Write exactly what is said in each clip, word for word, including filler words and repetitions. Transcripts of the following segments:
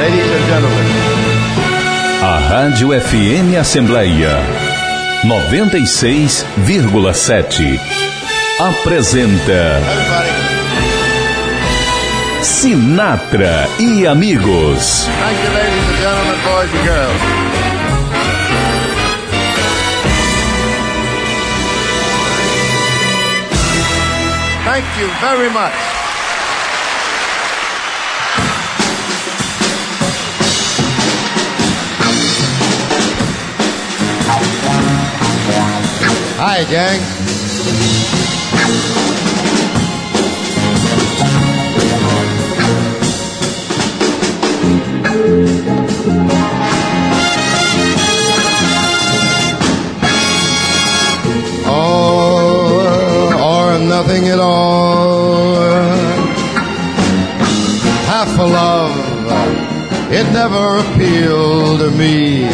Ladies and gentlemen. A Rádio F M Assembleia noventa e seis vírgula sete apresenta Sinatra e Amigos. Thank you, ladies and gentlemen, boys and girls. Thank you very much. Hi, gang. All or nothing at all. Half a love, it never appealed to me.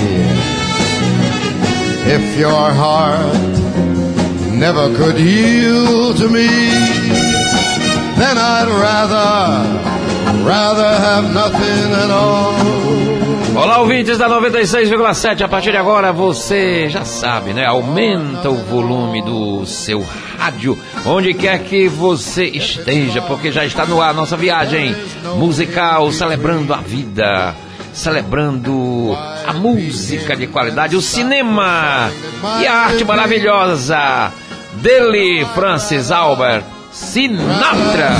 If your heart never could yield to me, then I'd rather, rather have nothing at all. Olá, ouvintes da noventa e seis vírgula sete, a partir de agora você já sabe, né? Aumenta o volume do seu rádio, onde quer que você esteja, porque já está no ar a nossa viagem musical, celebrando a vida, celebrando a música de qualidade, o cinema e a arte maravilhosa dele, Francis Albert Sinatra.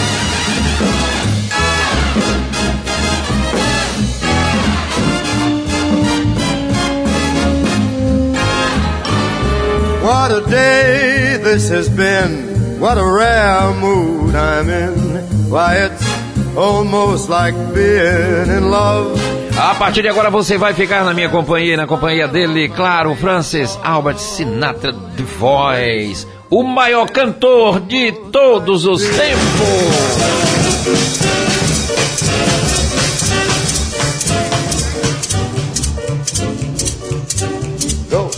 What a day this has been, what a rare mood I'm in. Why, it's almost like being in love. A partir de agora você vai ficar na minha companhia, na companhia dele, claro, Francis Albert Sinatra, The Voice, o maior cantor de todos os tempos. Go.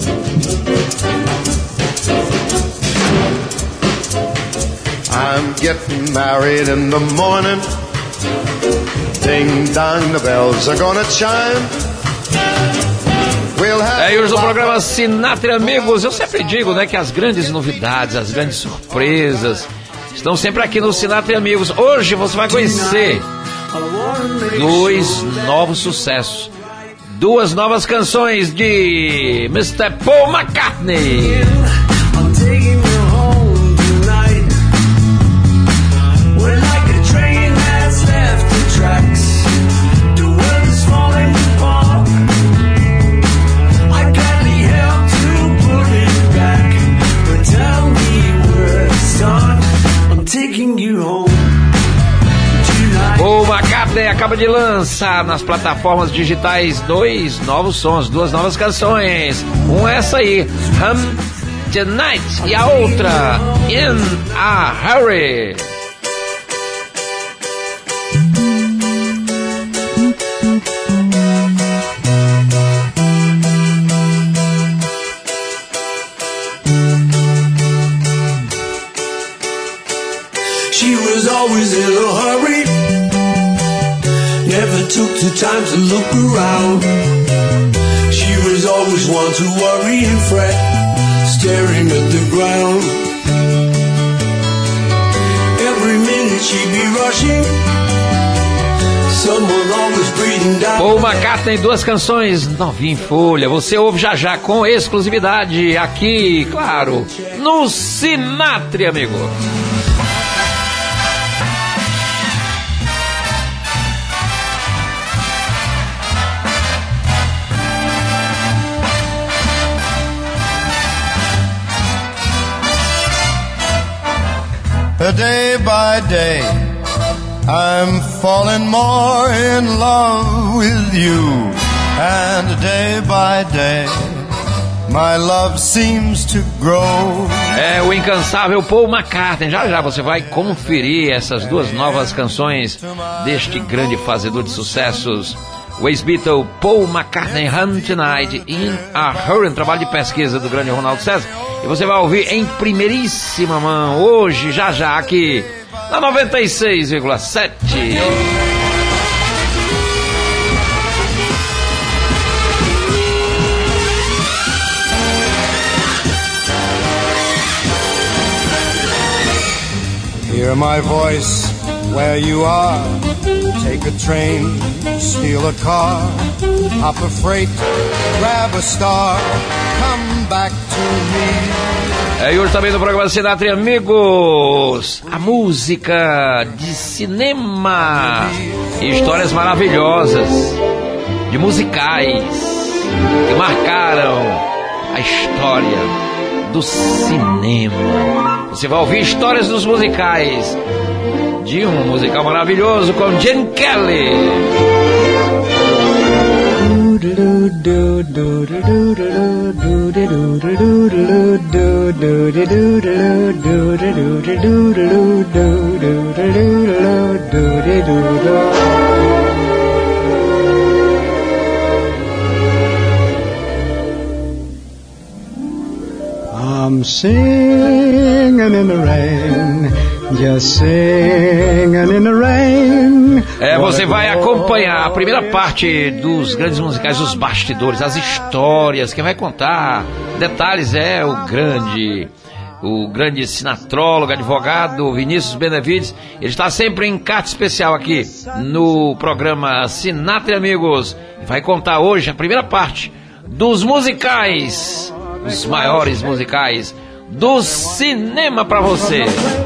I'm getting married in the morning. Ding dong, the bells are gonna chime. We'll have É, e hoje no programa Sinatra e Amigos, eu sempre digo, né, que as grandes novidades, as grandes surpresas estão sempre aqui no Sinatra e Amigos. Hoje você vai conhecer dois novos sucessos, duas novas canções de mister Paul McCartney. O McCartney acaba de lançar nas plataformas digitais dois novos sons, duas novas canções. Um é essa aí, Hum Tonight, e a outra, In a Hurry. She was always in a hurry, never took the time to look around. She was always one to worry and fret, staring at the ground. Every minute she'd be rushing, someone always breathing down. Paul McCartney, duas canções novinha em folha. Você ouve já já com exclusividade aqui, claro, no Sinatra, amigo. Day by day, I'm falling more in love with you. And day by day, my love seems to grow. É o incansável Paul McCartney. Já já você vai conferir essas duas novas canções deste grande fazedor de sucessos, o ex-Beatle Paul McCartney, Home Tonight, In a Hurry, um trabalho de pesquisa do grande Ronaldo César. E você vai ouvir em primeiríssima mão, hoje, já já, aqui na noventa e seis vírgula sete. my voice where you are. Take a train, steal a car, hop a freight, grab a star, come back to me. É, e hoje também no programa Sinatra e Amigos, a música de cinema, histórias maravilhosas, de musicais, que marcaram a história do cinema. Você vai ouvir histórias dos musicais, de um musical maravilhoso com Gene Kelly. I'm singing in the rain, just singing in the rain. É, você vai acompanhar a primeira parte dos grandes musicais, os bastidores, as histórias, quem vai contar detalhes é o grande, o grande sinatrólogo, advogado Vinícius Benevides. Ele está sempre em carta especial aqui no programa Sinatra e Amigos. Vai contar hoje a primeira parte dos musicais, os maiores musicais do cinema para você.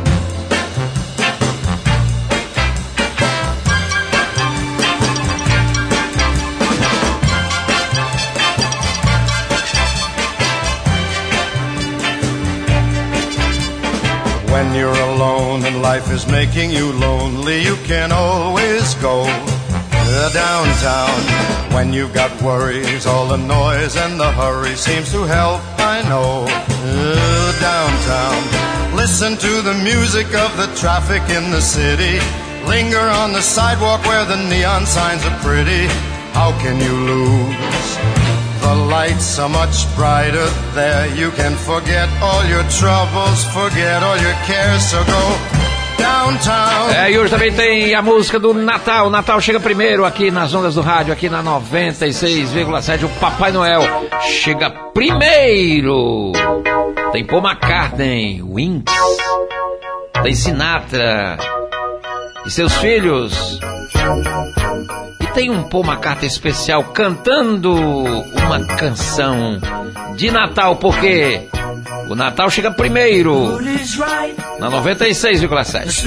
When you're alone and life is making you lonely, you can always go uh, downtown. When you've got worries, all the noise and the hurry seems to help, I know. Uh, downtown, listen to the music of the traffic in the city. Linger on the sidewalk where the neon signs are pretty. How can you lose? The lights are much brighter there. You can forget all your troubles, forget all your cares, so go downtown. É, e hoje também tem a música do Natal. O Natal chega primeiro aqui nas ondas do rádio, aqui na noventa e seis vírgula sete. O Papai Noel chega primeiro. Tem Paul McCartney, Wings, tem Sinatra e seus filhos. E tem um Paul McCartney especial cantando uma canção de Natal, porque o Natal chega primeiro na noventa e seis vírgula sete.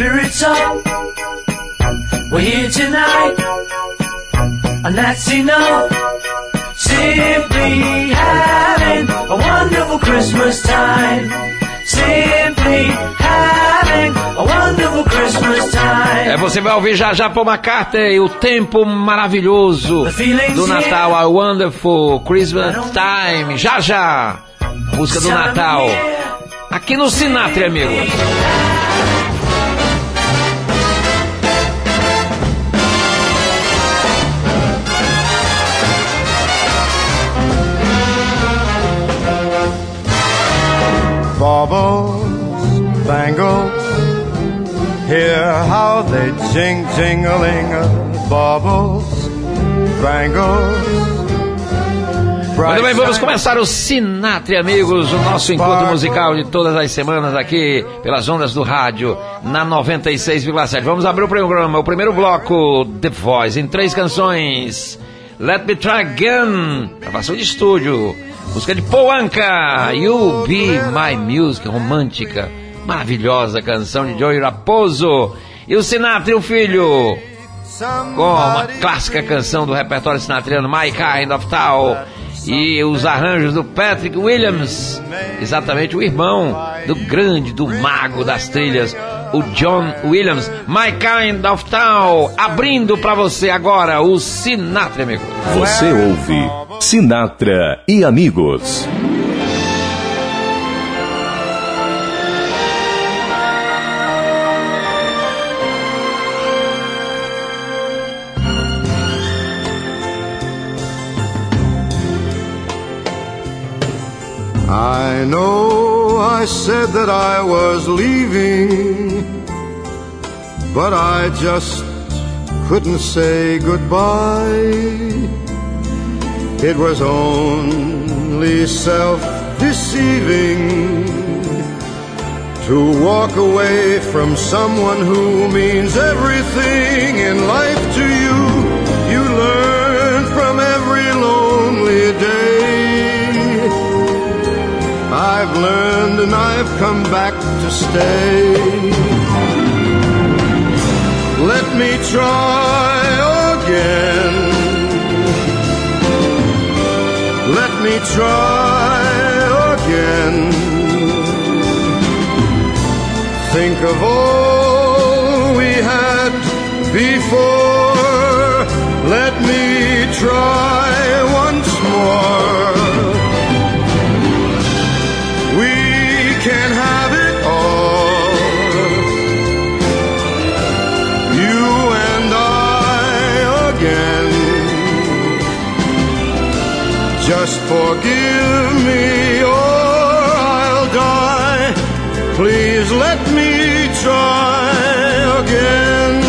We're here tonight, and that's enough. Simply having a wonderful Christmas time. Simply having a wonderful Christmas time. É, você vai ouvir já já Paul McCartney, o tempo maravilhoso do Natal, a Wonderful Christmas Time. Já já, música do Natal, aqui no Sinatra, amigos. Baubles, bangles, hear how they jing, jingling. Baubles, bangles. Muito bem, vamos começar o Sinatra e Amigos, o nosso encontro musical de todas as semanas aqui pelas ondas do rádio na noventa e seis vírgula sete. Vamos abrir o programa, o primeiro bloco, The Voice, em três canções. Let Me Try Again, gravação de estúdio. Música de Paul Anka, You Be My Music, romântica, maravilhosa canção de Joey Raposo. E o Sinatra e o Filho, com uma clássica canção do repertório sinatriano, My Kind of Town. E os arranjos do Patrick Williams, exatamente o irmão do grande, do mago das trilhas, o John Williams. My Kind of Town, abrindo pra você agora o Sinatra, amigo. Você ouve Sinatra e Amigos. I know I said that I was leaving, but I just couldn't say goodbye. It was only self-deceiving to walk away from someone who means everything in life to you. You learn from every lonely day. I've learned and I've come back to stay. Let me try again. Let me try again. Think of all we had before. Let me try once more. We can have it all. You and I again. Just forgive me or I'll die. Please let me try again.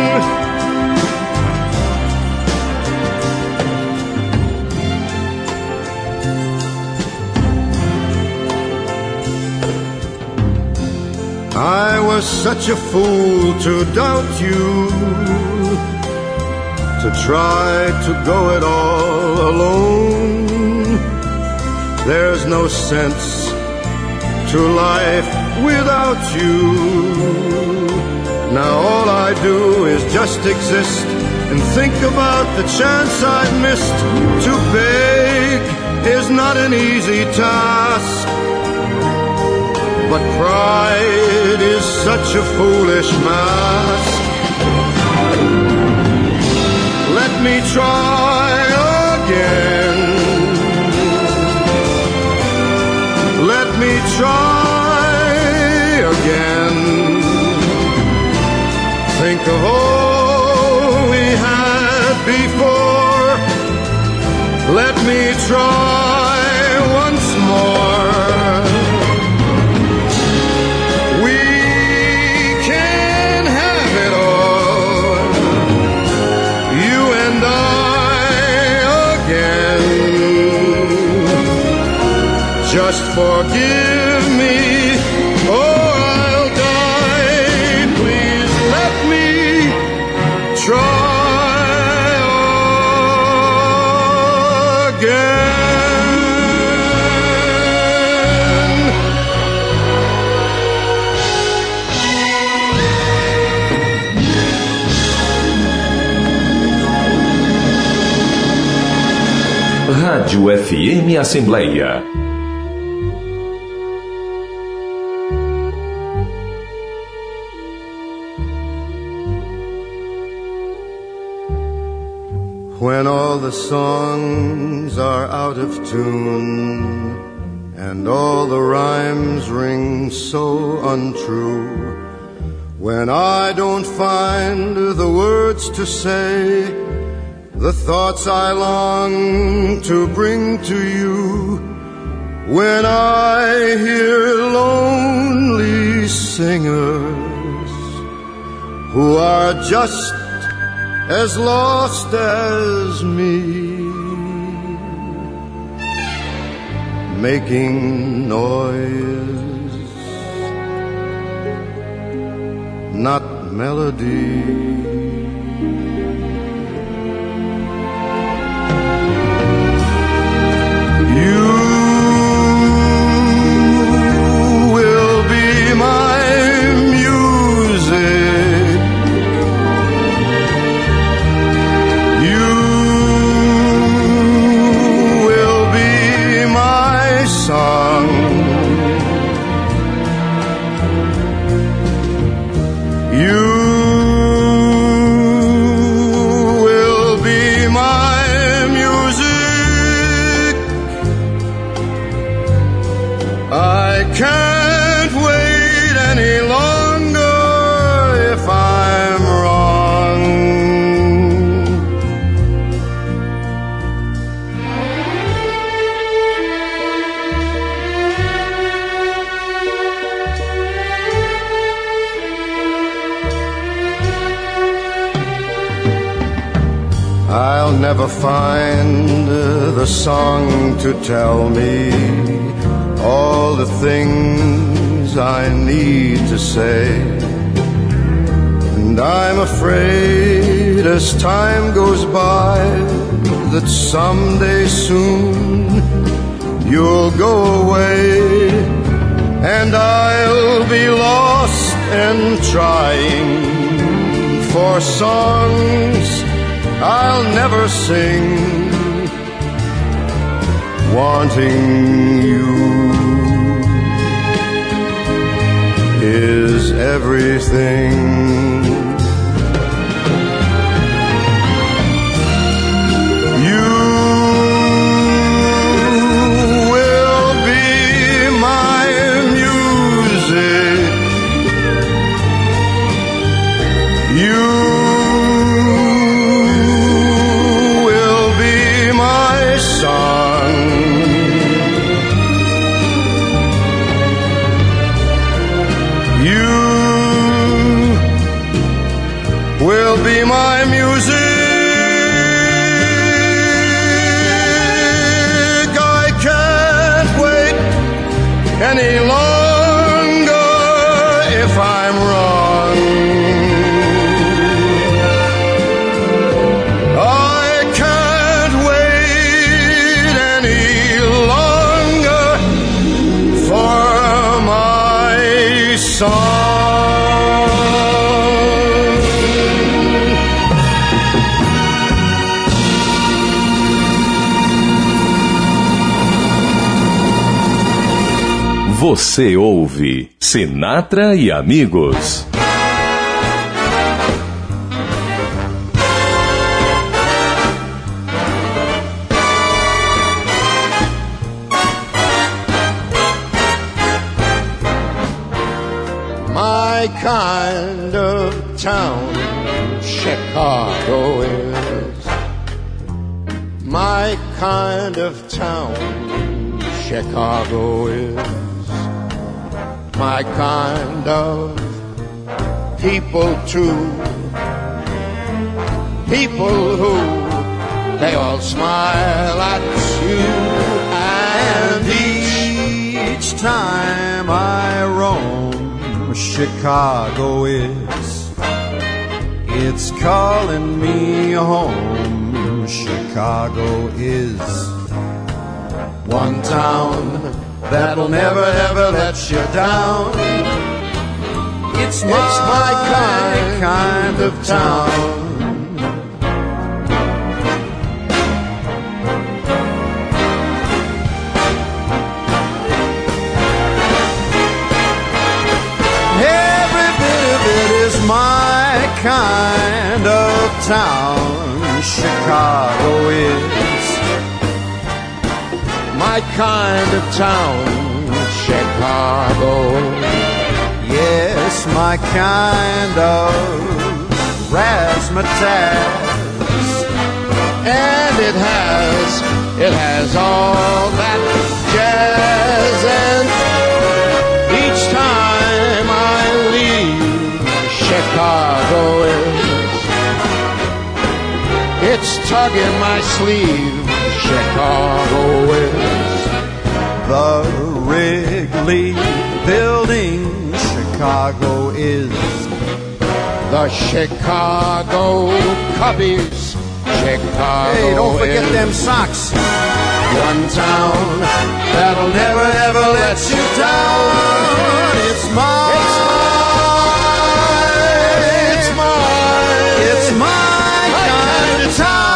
I was such a fool to doubt you, to try to go it all alone. There's no sense to life without you. Now all I do is just exist and think about the chance I've missed. To beg is not an easy task, but pride is such a foolish mask. Let me try again. Let me try again. Think of all we had before. Let me try once more. We can have it all. You and I again. Just forgive me or I'll die. Please let me try again. Rádio F M Assembleia. When all the songs are out of tune and all the rhymes ring so untrue, when I don't find the words to say the thoughts I long to bring to you, when I hear lonely singers who are just as lost as me, making noise, not melody. You will be my music. Song. You will be my music. I can't wait any longer if I'm wrong. I'll never find the song to tell me all the things I need to say. And I'm afraid as time goes by that someday soon you'll go away, and I'll be lost and trying for songs I'll never sing, wanting you is everything. You will be my music. You will be my song. You will be my music. I can't wait any longer if I'm wrong. I can't wait any longer for my song. Você ouve Sinatra e Amigos. My kind of town, Chicago is. My kind of town, Chicago is. My kind of people too. People who, they all smile at you. And each time I roam, Chicago is, it's calling me home. Chicago is one town that'll never ever let you down. It's my, it's my kind, kind of town. Every bit of it is my kind of town. Chicago is my kind of town, Chicago. Yes, my kind of razzmatazz. And it has, it has all that jazz. And each time I leave, Chicago is, it's tugging my sleeve. Chicago is the Wrigley Building. Chicago is the Chicago Cubbies. Chicago. Hey, don't forget is them socks. One town that'll never ever let you down. It's mine. It's mine. It's mine. It's my kind of town.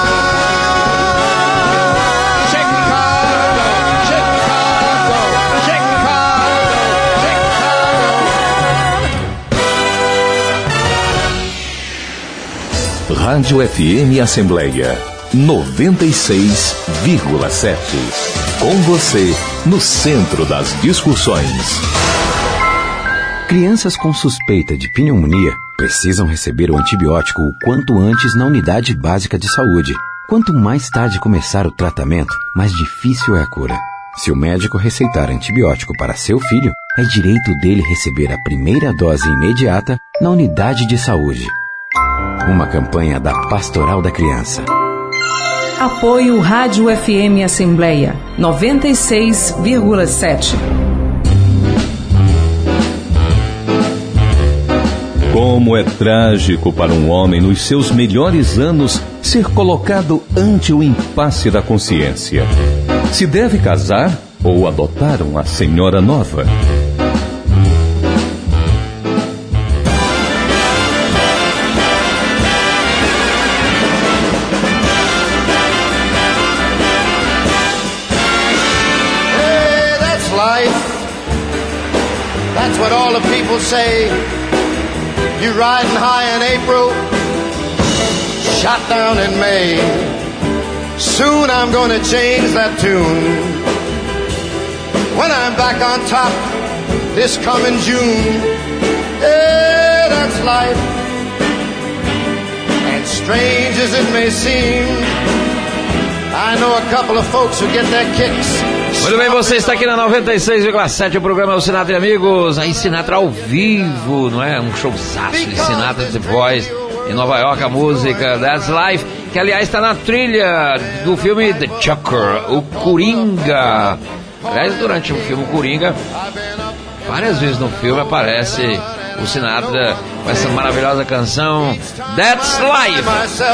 Rádio F M Assembleia noventa e seis vírgula sete. Com você, no centro das discussões. Crianças com suspeita de pneumonia precisam receber o antibiótico o quanto antes na unidade básica de saúde. Quanto mais tarde começar o tratamento, mais difícil é a cura. Se o médico receitar antibiótico para seu filho, é direito dele receber a primeira dose imediata na unidade de saúde. Uma campanha da Pastoral da Criança. Apoio Rádio F M Assembleia noventa e seis vírgula sete. Como é trágico para um homem nos seus melhores anos ser colocado ante o impasse da consciência. Se deve casar ou adotar uma senhora nova? Hey, that's life. That's what all the people say. You riding high in April, shot down in May. Soon I'm gonna change that tune. When I'm back on top this coming June. Yeah, that's life. And strange as it may seem, I know a couple of folks who get their kicks. Muito bem, você está aqui na noventa e seis vírgula sete, o programa é o Sinatra e Amigos, aí Sinatra ao vivo, não é? Um showzaço de Sinatra The Voice, em Nova York, a música That's Life, que aliás está na trilha do filme The Joker, o Coringa. Aliás, durante o filme Coringa, várias vezes no filme aparece o Sinatra com essa maravilhosa canção That's Life.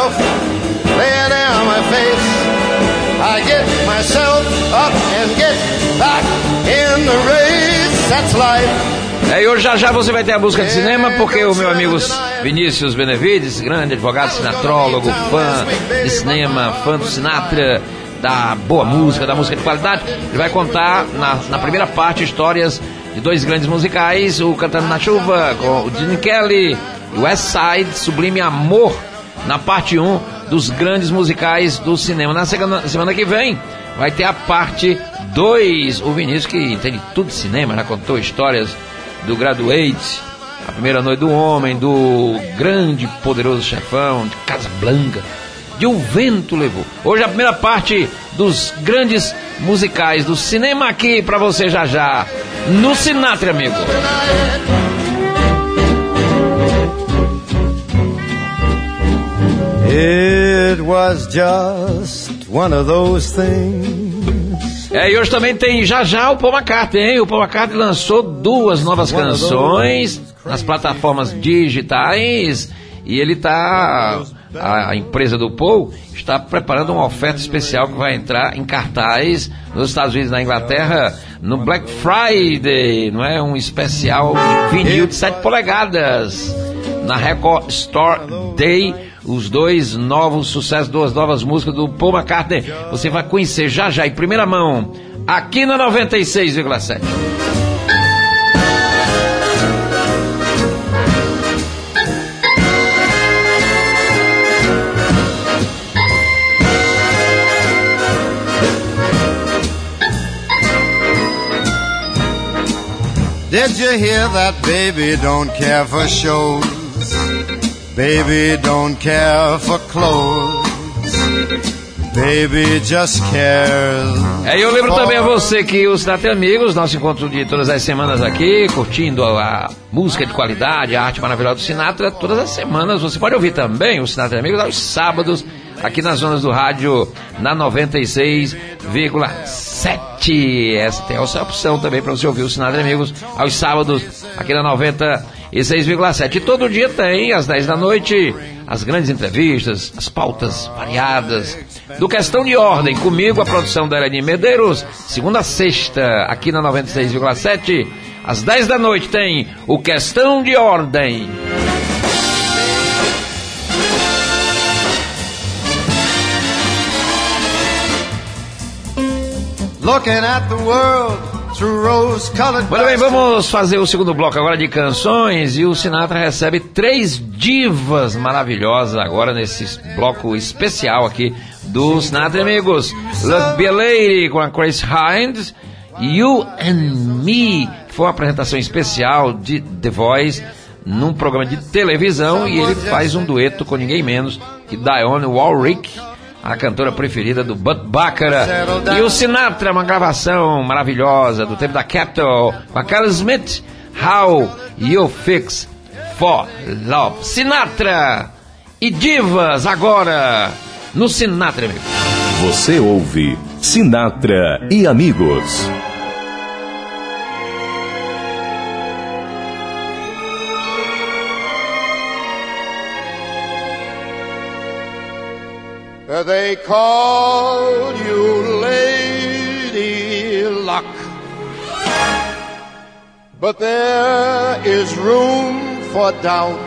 I get myself up and get back in the race, that's life. É, e hoje já já você vai ter a busca de cinema, porque o meu amigo Vinícius Benevides, grande advogado, sinatrólogo, fã de cinema, fã do Sinatra, da boa música, da música de qualidade, ele vai contar na, na primeira parte histórias de dois grandes musicais, o Cantando na Chuva com o Gene Kelly e o West Side, Sublime Amor, na parte um dos grandes musicais do cinema. Na semana, semana que vem vai ter a parte dois. O Vinícius, que entende tudo de cinema, já contou histórias do Graduate, A Primeira Noite do Homem, do Grande Poderoso Chefão, de Casablanca, de O Vento Levou. Hoje a primeira parte dos grandes musicais do cinema, aqui pra você já já no Sinatra, amigo. It was just one of those things. É, e hoje também tem já já o Paul McCartney, hein? O Paul McCartney lançou duas novas canções nas plataformas digitais e ele tá, a, a empresa do Paul está preparando uma oferta especial que vai entrar em cartaz nos Estados Unidos e na Inglaterra no Black Friday, não é? Um especial de vinil de sete polegadas na Record Store Day. Os dois novos sucessos, duas novas músicas do Paul McCartney, você vai conhecer já já em primeira mão, aqui na noventa e seis vírgula sete. Did you hear that baby don't care for shows? Baby don't care for clothes. Baby just cares. É, e eu lembro também a você que o Sinatra e Amigos, nosso encontro de todas as semanas aqui, curtindo a, a música de qualidade, a arte maravilhosa do Sinatra, todas as semanas você pode ouvir também o Sinatra e Amigos aos sábados, aqui nas zonas do rádio, na noventa e seis vírgula sete. Essa tem essa opção também para você ouvir o Sinatra e Amigos aos sábados, aqui na noventa e seis vírgula sete. E todo dia tem, às dez da noite, as grandes entrevistas, as pautas variadas do Questão de Ordem, comigo, a produção da Eleni Medeiros, segunda a sexta, aqui na noventa e seis vírgula sete, às dez da noite tem o Questão de Ordem. Looking at the world through rose-colored Muito bem, vamos fazer o segundo bloco agora de canções, e o Sinatra recebe três divas maravilhosas agora nesse bloco especial aqui do Sinatra e Amigos. Love Be a Lady com a Grace Hines, You and Me, que foi uma apresentação especial de The Voice num programa de televisão, e ele faz um dueto com ninguém menos que Dionne Warwick, a cantora preferida do Burt Bacharach. E o Sinatra, uma gravação maravilhosa do tempo da Capitol, com a Carol Smith, How You Fix for Love. Sinatra e divas agora no Sinatra, amigo. Você ouve Sinatra e Amigos. They call you Lady Luck, but there is room for doubt.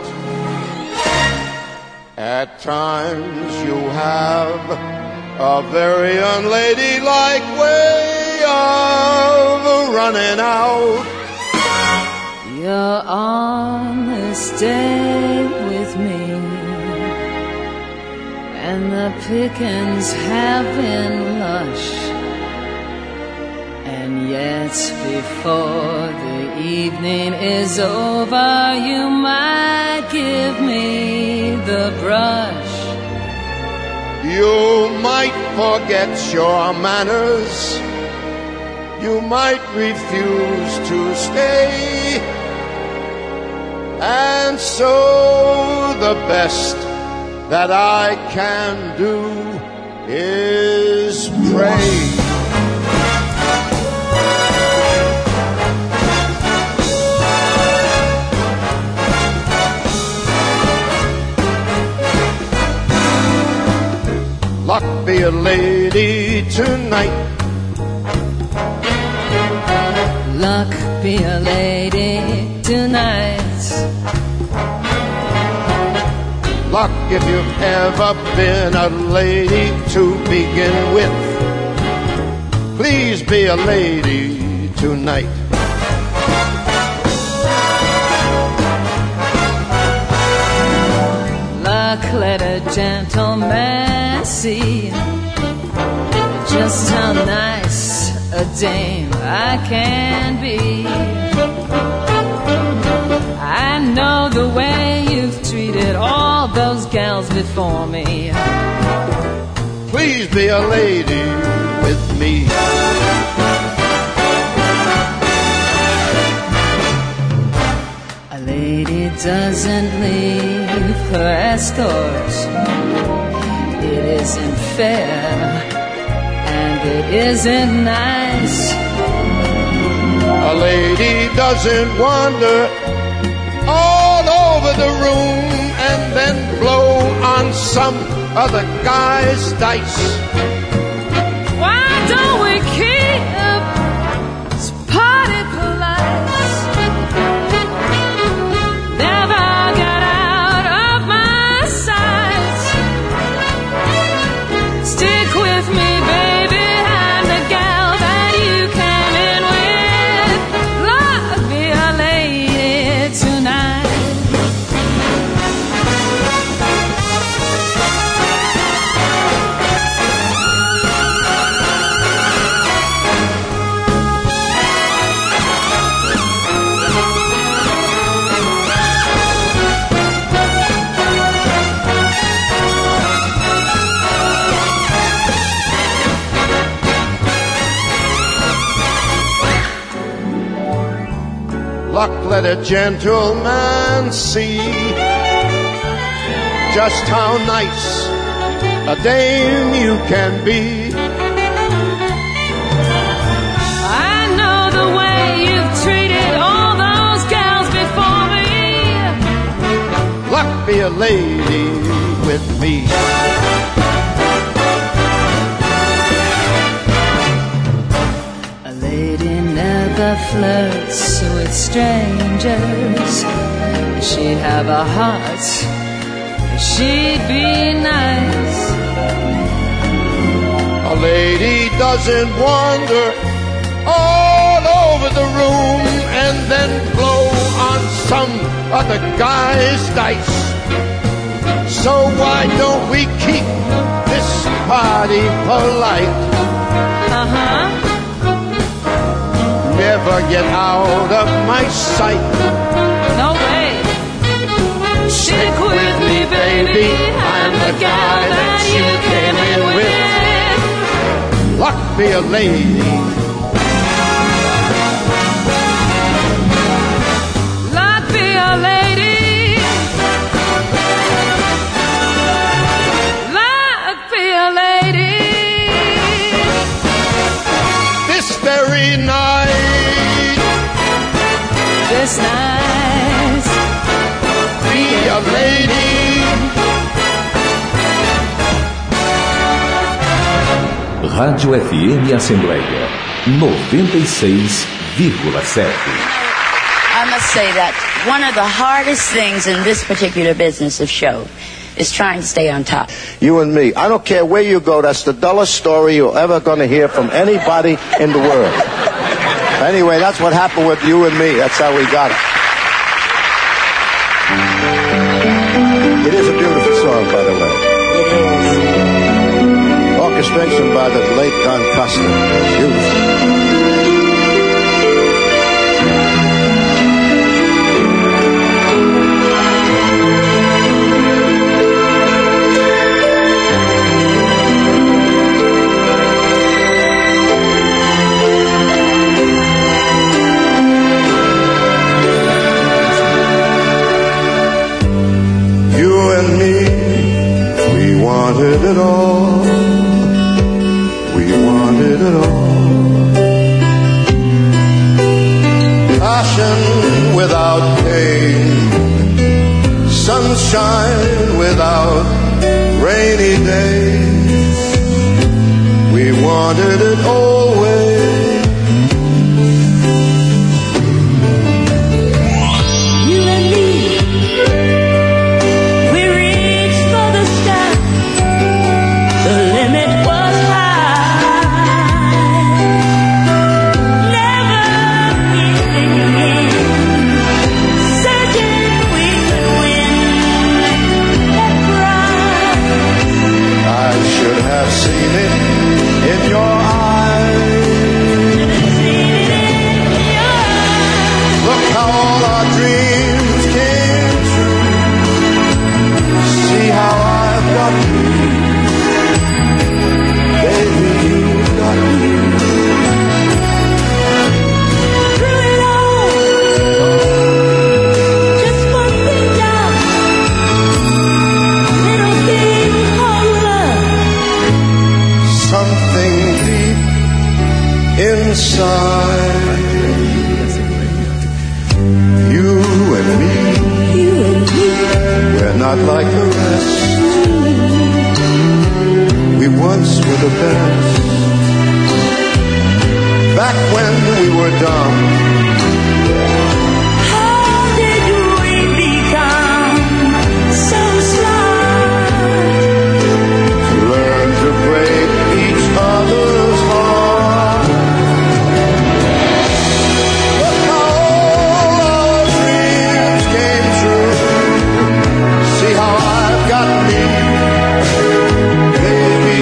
At times you have a very unladylike way of running out. You're on this day with me, and the pickings have been lush. And yet before the evening is over, you might give me the brush. You might forget your manners. You might refuse to stay. And so the best that I can do is pray. Luck be a lady tonight. Luck be a lady tonight. Luck if you've ever been a lady to begin with. Please be a lady tonight. Luck, let a gentleman see just how nice a dame I can be. I know the way you've treated all those gals before me. Please be a lady with me. A lady doesn't leave her escort. It isn't fair, and it isn't nice. A lady doesn't wander all over the room and then blow on some other guy's dice. Why don't we keep this party polite? Never get out of my sight. Stick with me, baby, I'm the gal that you came in with. Love be a lady tonight. Luck, let a gentleman see just how nice a dame you can be. I know the way you've treated all those gals before me. Luck be a lady with me. A lady never flirts with strangers. She'd have a heart, she'd be nice. A lady doesn't wander all over the room and then blow on some other guy's dice. So why don't we keep this party polite? Uh-huh. Never get out of my sight. No way. Stick with me, baby, I'm the guy that you came in with. Luck be a lady. Luck be a lady. Luck be a lady. This very night. This night. Be a lady. Rádio F M Assembleia noventa e seis vírgula sete. I must say that one of the hardest things in this particular business of show is trying to stay on top. You and me. I don't care where you go. That's the dullest story you're ever going to hear from anybody in the world. Anyway, that's what happened with you and me. That's how we got it. It is a beautiful song, by the way. It is. Orchestration by the late Don Costa. Beautiful. Wanted it all, we wanted it all. Passion without pain, sunshine without rainy days. We wanted it always. You and me. Not like the rest. We once were the best. Back when we were dumb. How did we become so smart? To learn to break each other's heart. Look how all our dreams came true. See how I've got me, baby.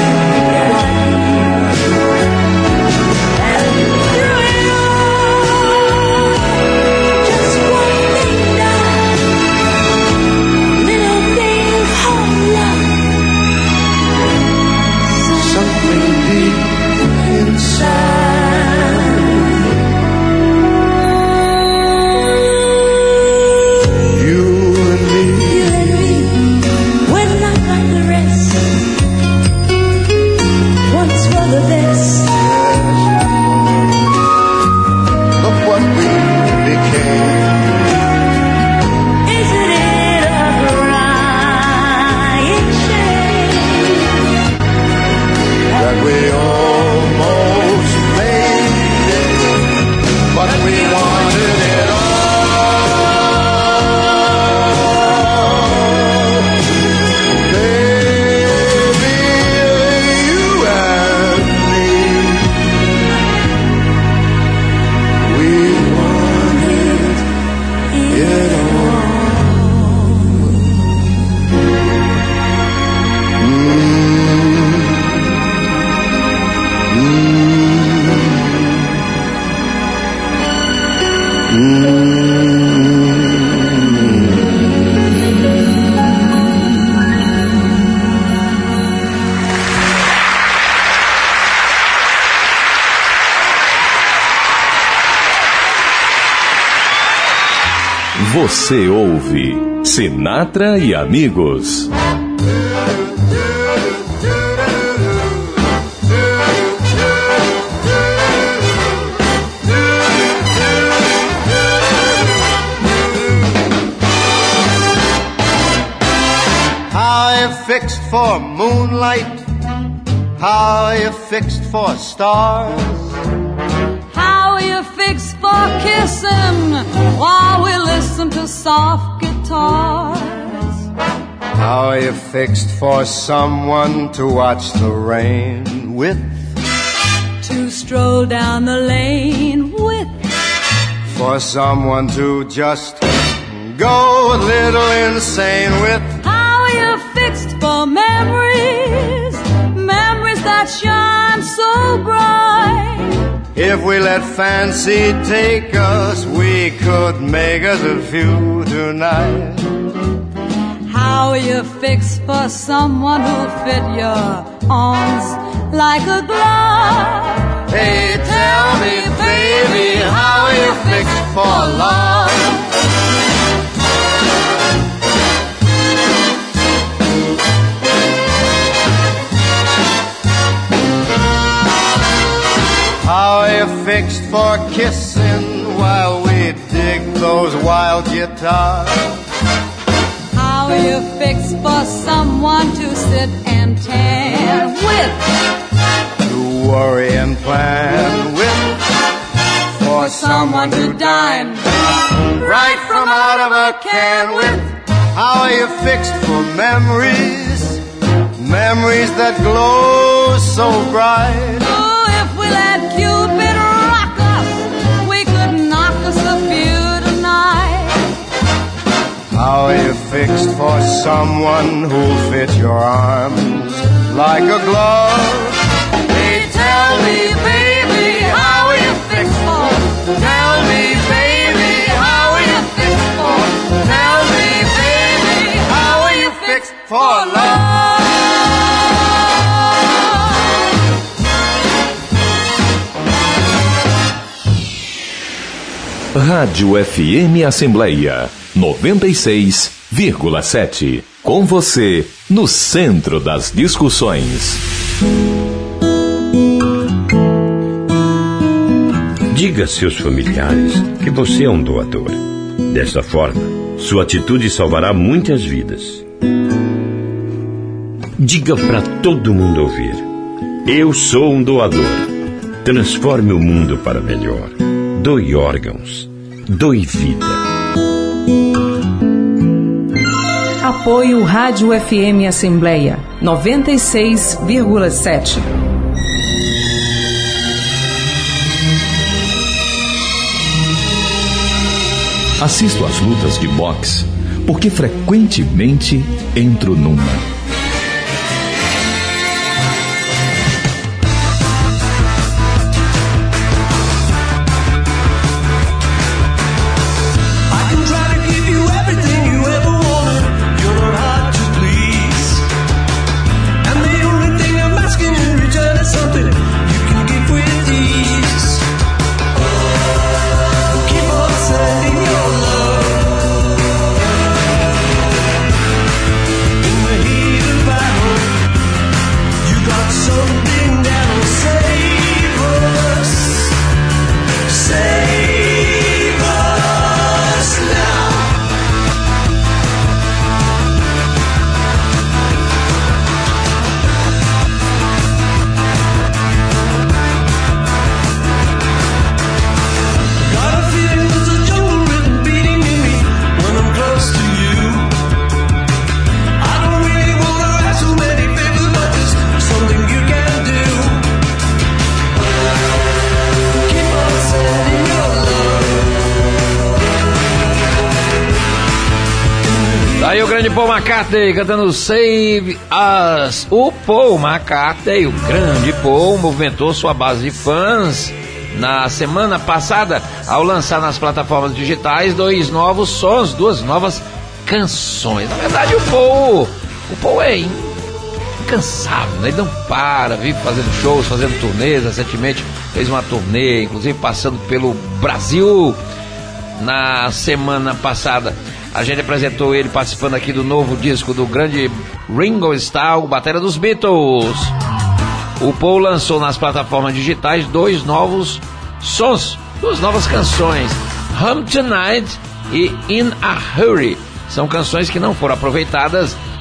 And through it all, just one thing now, little thing called love. Something deep inside. You and me. We're not like the rest. Once for the best. Look what we became. Isn't it a crying shame That we almost made it, but we wanted it all. Baby, you and me, we wanted it all. Você ouve Sinatra e Amigos. I fixed for moonlight How are you fixed for stars? How are you fixed for kissing while we listen to soft guitars? How are you fixed for someone to watch the rain with? To stroll down the lane with? For someone to just go a little insane with? How are you fixed for memories? Memories that shine so bright. If we let fancy take us, we could make us a few tonight. How are you fixed for someone who'll fit your arms like a glove? Hey, tell me, baby, how are you fixed for love? How are you fixed for kissing while we dig those wild guitars? How are you fixed for someone to sit and tan with? To worry and plan with? For, for someone to dine right from out of a can with? How are you fixed for memories? Memories that glow so bright. Oh, if we let Cupid rock us, we could knock us a few tonight. How are you fixed for someone who'll fit your arms like a glove? Hey, tell me, baby, how are you fixed for? Tell me, baby, how are you fixed for? Tell me, baby, how are you fixed for love? Rádio F M Assembleia noventa e seis vírgula sete. Com você, no centro das discussões. Diga a seus familiares que você é um doador. Dessa forma, sua atitude salvará muitas vidas. Diga para todo mundo ouvir: eu sou um doador. Transforme o mundo para melhor. Doe órgãos. Doe vida. Apoio Rádio F M Assembleia noventa e seis vírgula sete. Assisto às lutas de boxe porque frequentemente entro numa. Aí o grande Paul McCartney cantando Save Us. O Paul McCartney, o grande Paul, movimentou sua base de fãs na semana passada ao lançar nas plataformas digitais dois novos sons, duas novas canções. Na verdade, o Paul, o Paul é incansável, né? Ele não para, vive fazendo shows, fazendo turnês. Recentemente fez uma turnê, inclusive passando pelo Brasil. Na semana passada a gente apresentou ele participando aqui do novo disco do grande Ringo Starr, o batera dos Beatles. O Paul lançou nas plataformas digitais dois novos sons, duas novas canções, Home Tonight e In a Hurry. São canções que não foram aproveitadas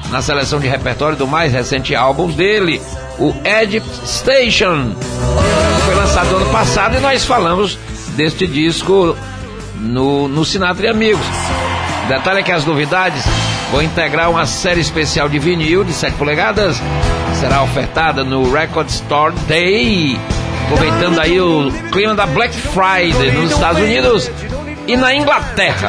na seleção de repertório do mais recente álbum dele, o Egypt Station. Foi lançado ano passado e nós falamos deste disco no, no Sinatra e Amigos. Detalhe é que as novidades vão integrar uma série especial de vinil de sete polegadas, será ofertada no Record Store Day, aproveitando aí o clima da Black Friday nos Estados Unidos e na Inglaterra.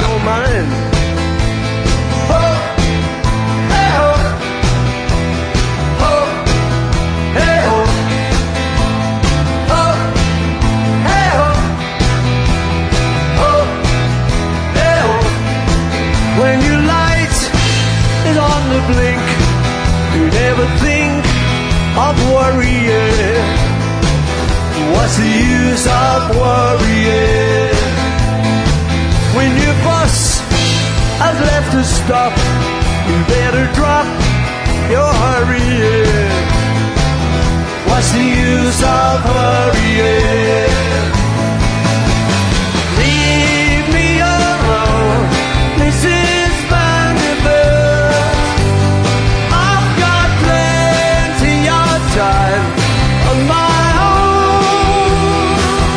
When your light is on the blink, you never think of worrying. What's the use of worrying? When your bus has left a stop, you better drop your hurrying. What's the use of hurrying? Leave me alone, Missus Vanderbilt. I've got plenty of time on my own.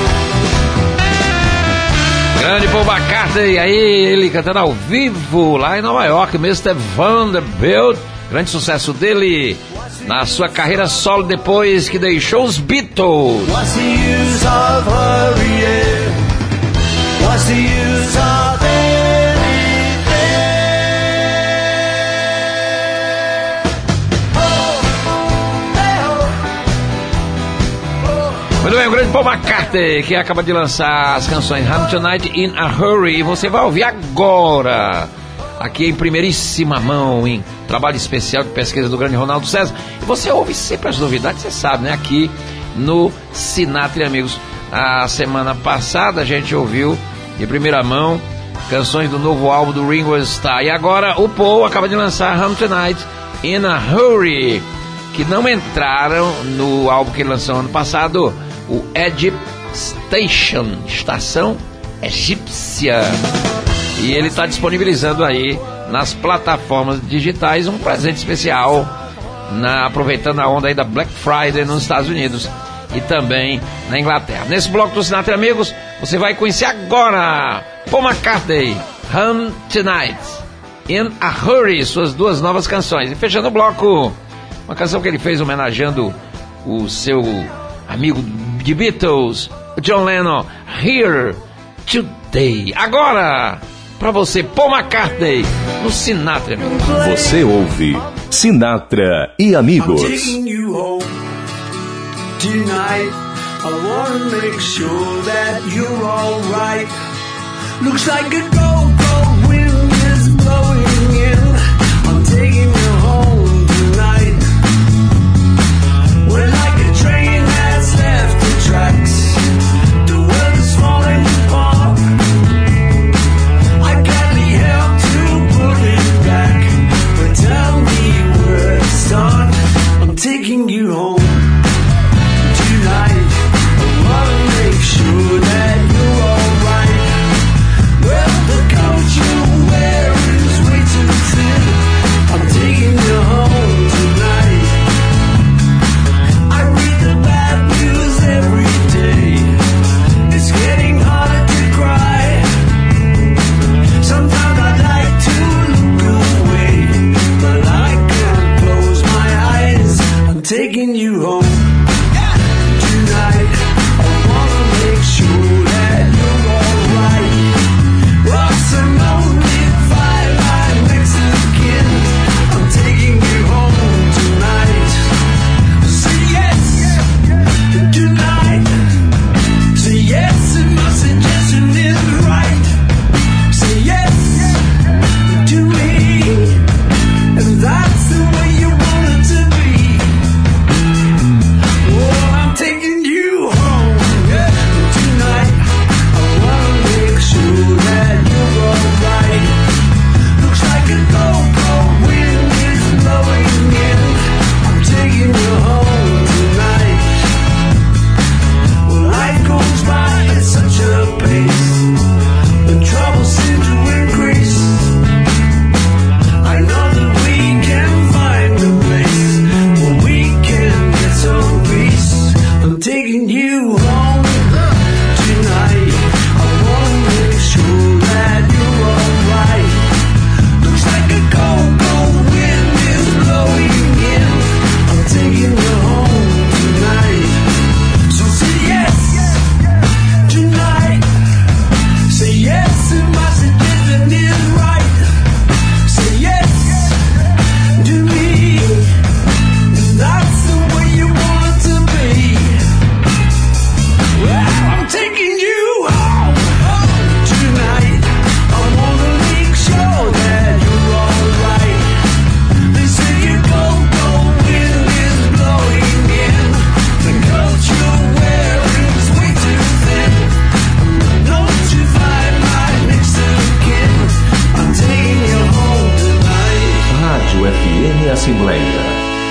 Grande Paul McCartney, aí ele cantando ao vivo lá em Nova York, mister Vanderbilt, grande sucesso dele na sua carreira solo depois que deixou os Beatles. What's the use of hurrying? What's the use of Muito bem, o grande Paul McCartney, que acaba de lançar as canções Home Tonight in a Hurry, e você vai ouvir agora, aqui em primeiríssima mão, em trabalho especial de pesquisa do grande Ronaldo César. E você ouve sempre as novidades, você sabe, né? Aqui no Sinatra e Amigos. A semana passada a gente ouviu de primeira mão canções do novo álbum do Ringo Starr. E agora o Paul acaba de lançar Home Tonight in a Hurry, que não entraram no álbum que ele lançou ano passado, o Egypt Station, Estação Egípcia. E ele está disponibilizando aí nas plataformas digitais um presente especial, na, aproveitando a onda aí da Black Friday nos Estados Unidos e também na Inglaterra. Nesse bloco do Sinatra e Amigos, você vai conhecer agora Paul McCartney, Home Tonight in a Hurry, suas duas novas canções. E fechando o bloco, uma canção que ele fez homenageando o seu amigo de Beatles, John Lennon, Here Today. Agora, pra você, Paul McCartney, no Sinatra. Você ouve Sinatra e Amigos. I'm taking you home tonight. I wanna make sure that you're alright. Looks like a go-go wind is blowing in. I'm taking you home tonight. We're like a train that's left the tracks. The world is falling apart. I gladly help to put it back, but tell me where to start. I'm taking you home tonight. I wanna make sure that you're alright. Well, the coat you wear is way too thin. I'm taking you home tonight. I read the bad news every day. It's getting harder to cry. Sometimes I'd like to look away, but I can't close my eyes. I'm taking you home tonight. I wanna make sure that you're alright. Well, some only five I'm Mexican. I'm taking you home tonight. Say yes tonight. Say yes if my suggestion is right. Say yes to me, and that's the way you want it to be. Oh, I'm taking you home tonight. I wanna make sure that you're alright.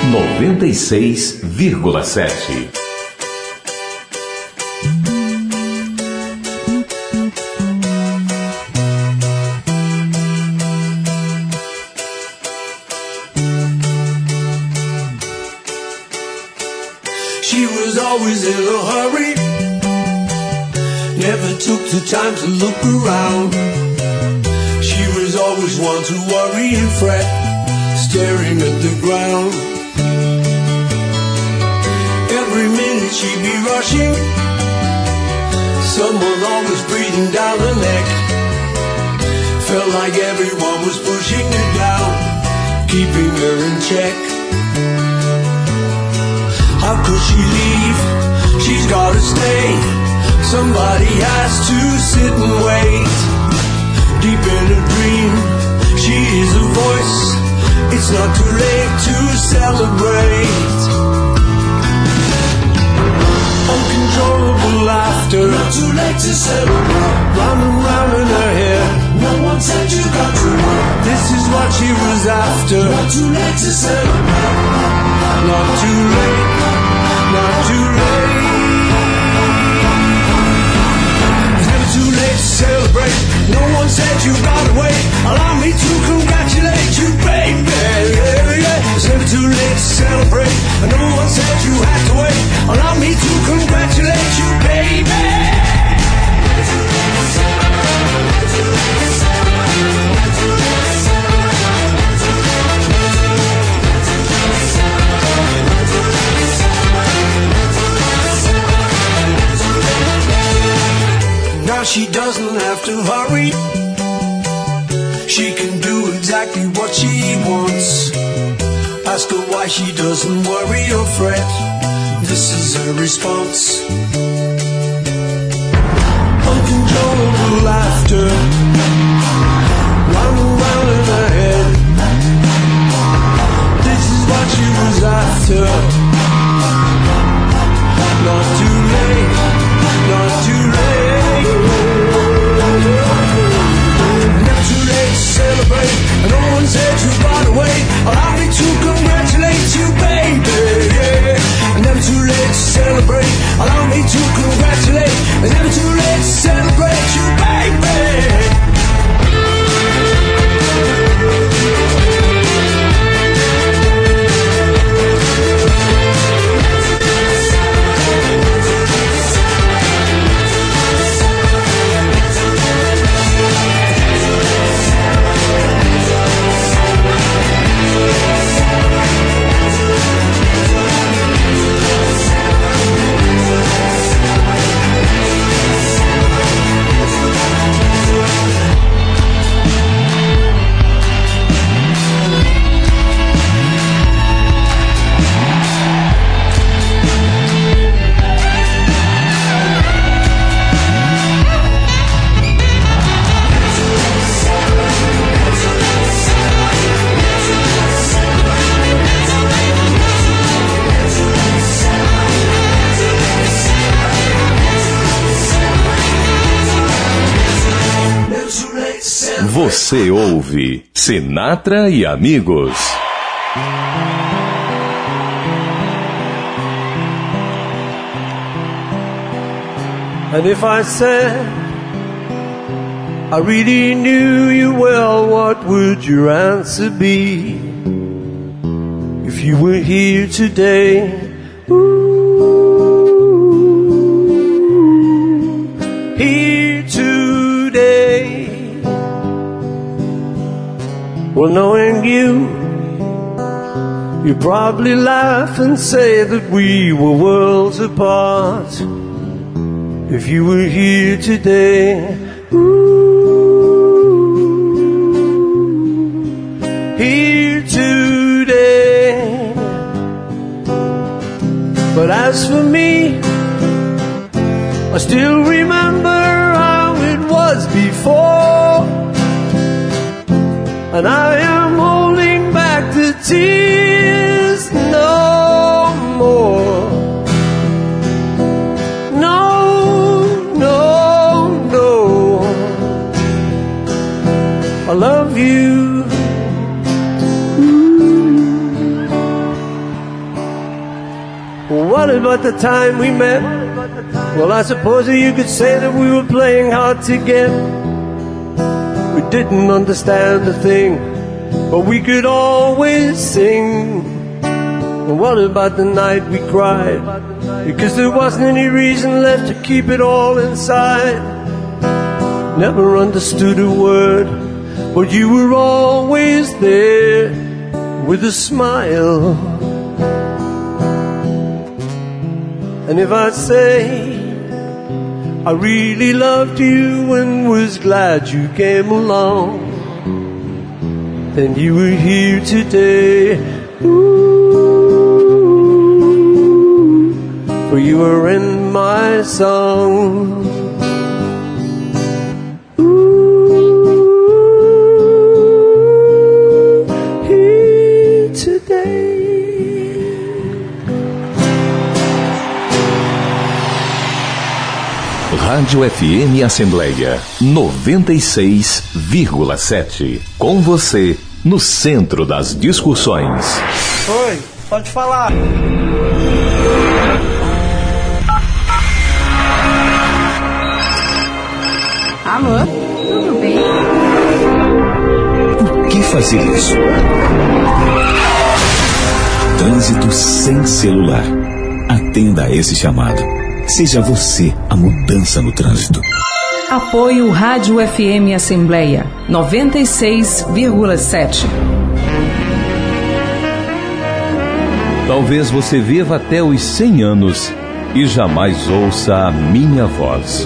noventa e seis vírgula sete. She was always in a hurry, never took the time to look around. She was always one to worry and fret, staring at the ground. Every minute she'd be rushing, someone always breathing down her neck. Felt like everyone was pushing her down, keeping her in check. How could she leave? She's gotta stay. Somebody has to sit and wait. Deep in a dream, she is a voice. It's not too late to celebrate. Uncontrollable laughter. Not too late to celebrate. Round and round in her head. No one said you got to run. This is what she was after. Not too late to celebrate. Not too late. Not too late. It's never too late to celebrate. No one said you gotta wait. Allow me to congratulate you, baby. Yeah, yeah. It's never too late to celebrate. No one said you had to wait. Allow me to congratulate you, baby. Never too late to celebrate. Never too late to celebrate. Never too late to celebrate. Never too late to celebrate. Never too late to celebrate. Now she doesn't have to hurry. She can do exactly what she wants. Ask her why she doesn't worry or fret. This is her response. Uncontrollable laughter, round and round in her head. This is what she was after. Not too late, not too late. Never too late to celebrate. No one said you got away. Allow me to congratulate you, baby. Yeah. Never too late to celebrate. Allow me to congratulate. Never too late to celebrate you, baby. Você ouve Sinatra e Amigos. And if I said I really knew you well, what would your answer be? If you were here today, ooh, here today. Well, knowing you, you probably laugh and say that we were worlds apart. If you were here today, ooh, here today. But as for me, I still remember how it was before, and I am holding back the tears no more. I love you. What about the time we met? Well, I suppose that you could say that we were playing hard to get. We didn't understand a thing, but we could always sing. And what about the night we cried? Because there wasn't any reason left to keep it all inside. Never understood a word, but you were always there with a smile. And if I say I really loved you and was glad you came along, then you were here today. Ooh, for you were in my song. Ooh, here today. Rádio F M Assembleia noventa e seis vírgula sete. Com você no centro das discussões. Oi, pode falar. Alô, tudo bem? Por que fazer isso? Trânsito sem celular. Atenda a esse chamado. Seja você a mudança no trânsito. Apoio Rádio F M Assembleia noventa e seis vírgula sete. Talvez você viva até os cem anos e jamais ouça a minha voz.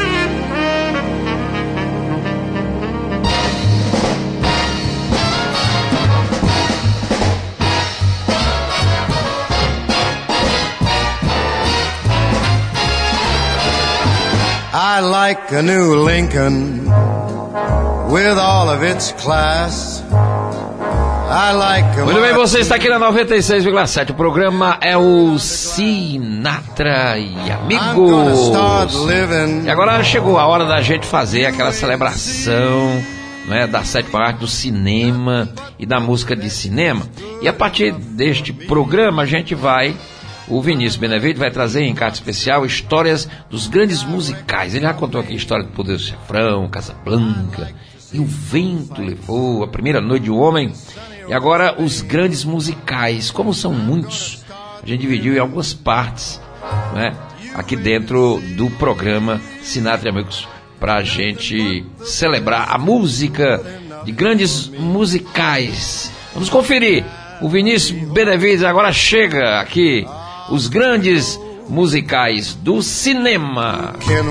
I like a new Lincoln with all of its class. I like a Muito bem, você está aqui na noventa e seis vírgula sete. O programa é o Sinatra e Amigos. E agora chegou a hora da gente fazer aquela celebração, né, da sétima arte do cinema e da música de cinema. E a partir deste programa a gente vai... O Vinícius Benevides vai trazer em carta especial histórias dos grandes musicais. Ele já contou aqui a história do Poder do Chefão, Casablanca, E o Vento Levou, A Primeira Noite de um Homem. E agora os grandes musicais. Como são muitos, a gente dividiu em algumas partes, né, aqui dentro do programa Sinatra e Amigos, para a gente celebrar a música de grandes musicais. Vamos conferir. O Vinícius Benevides agora chega aqui. Os grandes musicais do cinema.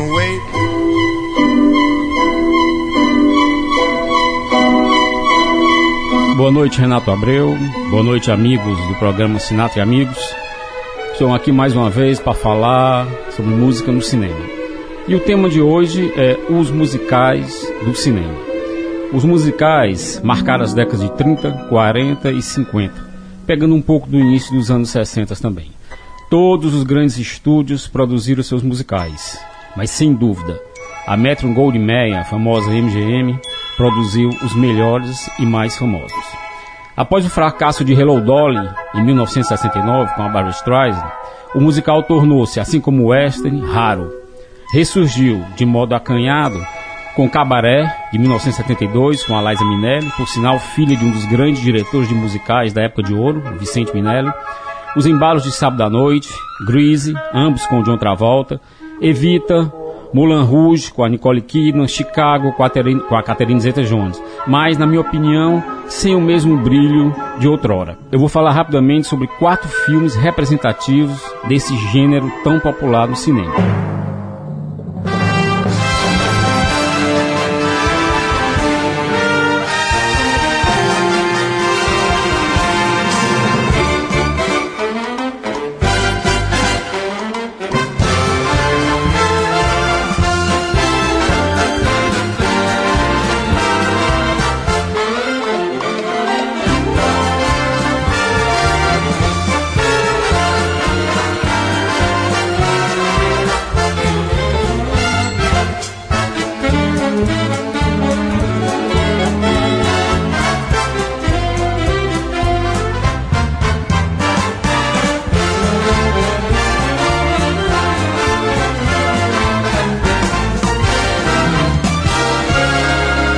Boa noite, Renato Abreu. Boa noite, amigos do programa Sinatra e Amigos. Estou aqui mais uma vez para falar sobre música no cinema. E o tema de hoje é os musicais do cinema. Os musicais marcaram as décadas de trinta, quarenta e cinquenta, pegando um pouco do início dos anos sessenta também. Todos os grandes estúdios produziram seus musicais, mas sem dúvida, a Metro-Goldwyn-Mayer, a famosa M G M, produziu os melhores e mais famosos. Após o fracasso de Hello Dolly, em mil novecentos e sessenta e nove, com a Barbra Streisand, o musical tornou-se, assim como o western, raro. Ressurgiu de modo acanhado com Cabaré, de mil novecentos e setenta e dois, com a Liza Minnelli, por sinal filha de um dos grandes diretores de musicais da época de ouro, Vicente Minnelli. Os Embalos de Sábado à Noite, Grease, ambos com John Travolta, Evita, Moulin Rouge com a Nicole Kidman, Chicago com a, Terine, com a Catherine Zeta-Jones, mas, na minha opinião, sem o mesmo brilho de outrora. Eu vou falar rapidamente sobre quatro filmes representativos desse gênero tão popular no cinema.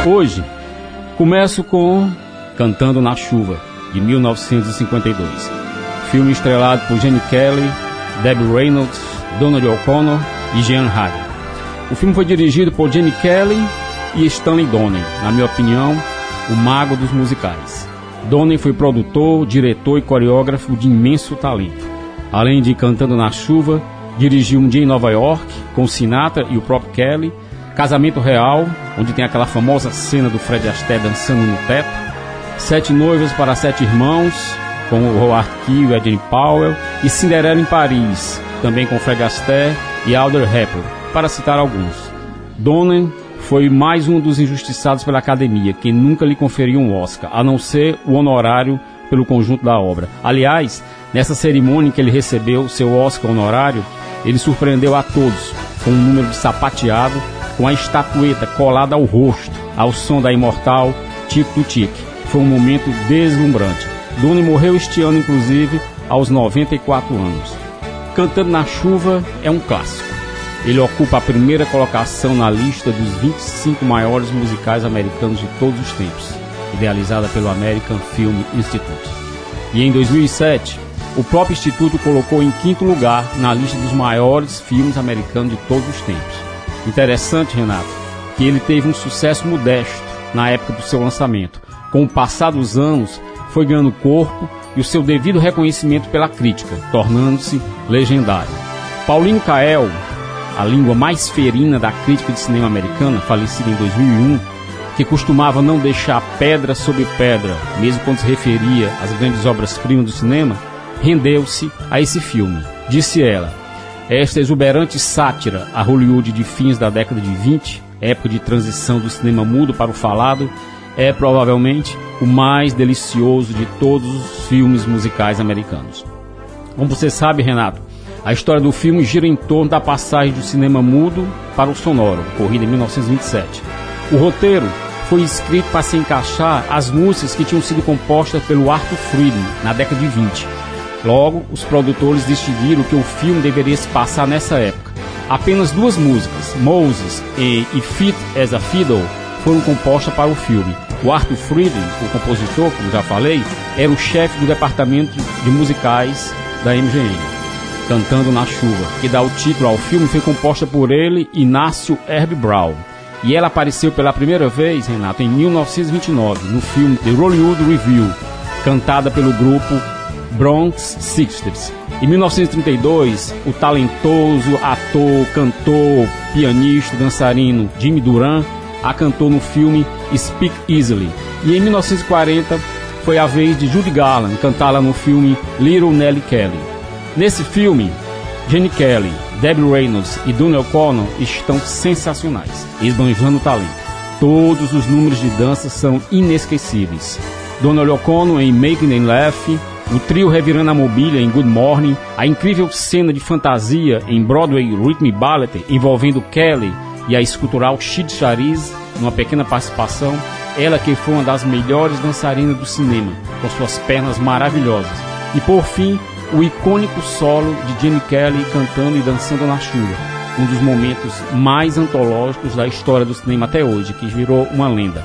Hoje, começo com Cantando na Chuva, de mil novecentos e cinquenta e dois. Filme estrelado por Gene Kelly, Debbie Reynolds, Donald O'Connor e Jean Hagen. O filme foi dirigido por Gene Kelly e Stanley Donen, na minha opinião, o mago dos musicais. Donen foi produtor, diretor e coreógrafo de imenso talento. Além de Cantando na Chuva, dirigiu Um Dia em Nova York, com Sinatra e o próprio Kelly, Casamento Real, onde tem aquela famosa cena do Fred Astaire dançando no teto, Sete Noivas para Sete Irmãos, com o Howard Keel e Eugene Powell, e Cinderela em Paris, também com Fred Astaire e Audrey Hepburn, para citar alguns. Donen foi mais um dos injustiçados pela Academia, que nunca lhe conferiu um Oscar, a não ser o honorário pelo conjunto da obra. Aliás, nessa cerimônia em que ele recebeu seu Oscar honorário, ele surpreendeu a todos com um número de sapateado, com a estatueta colada ao rosto, ao som da imortal Tic do Tic. Foi um momento deslumbrante. Donen morreu este ano, inclusive, aos noventa e quatro anos. Cantando na Chuva é um clássico. Ele ocupa a primeira colocação na lista dos vinte e cinco maiores musicais americanos de todos os tempos, idealizada pelo American Film Institute. E em dois mil e sete, o próprio Instituto colocou em quinto lugar na lista dos maiores filmes americanos de todos os tempos. Interessante, Renato, que ele teve um sucesso modesto na época do seu lançamento. Com o passar dos anos, foi ganhando corpo e o seu devido reconhecimento pela crítica, tornando-se legendário. Pauline Kael, a língua mais ferina da crítica de cinema americana, falecida em dois mil e um, que costumava não deixar pedra sobre pedra, mesmo quando se referia às grandes obras-primas do cinema, rendeu-se a esse filme. Disse ela: esta exuberante sátira a Hollywood de fins da década de vinte, época de transição do cinema mudo para o falado, é provavelmente o mais delicioso de todos os filmes musicais americanos. Como você sabe, Renato, a história do filme gira em torno da passagem do cinema mudo para o sonoro, ocorrida em mil novecentos e vinte e sete. O roteiro foi escrito para se encaixar as músicas que tinham sido compostas pelo Arthur Freedman na década de vinte. Logo, os produtores decidiram que o filme deveria se passar nessa época. Apenas duas músicas, Moses e If It As a Fiddle, foram compostas para o filme. O Arthur Freedman, o compositor, como já falei, era o chefe do departamento de musicais da M G M. Cantando na Chuva, que dá o título ao filme, foi composta por ele e Inácio Herb Brown. E ela apareceu pela primeira vez, Renato, em mil novecentos e vinte e nove, no filme The Hollywood Review, cantada pelo grupo Bronx Sixties. Em mil novecentos e trinta e dois, o talentoso ator, cantor, pianista, dançarino Jimmy Duran a cantou no filme Speak Easily. E em mil novecentos e quarenta foi a vez de Judy Garland cantá-la no filme Little Nellie Kelly. Nesse filme, Gene Kelly, Debbie Reynolds e Donald O'Connor estão sensacionais, esbanjando o talento. Todos os números de dança são inesquecíveis. Donald O'Connor em Making Them Laugh, o trio revirando a mobília em Good Morning, a incrível cena de fantasia em Broadway Rhythm Ballet envolvendo Kelly e a escultural Shid Chariz, numa pequena participação, ela que foi uma das melhores dançarinas do cinema, com suas pernas maravilhosas. E por fim, o icônico solo de Gene Kelly cantando e dançando na chuva, um dos momentos mais antológicos da história do cinema até hoje, que virou uma lenda.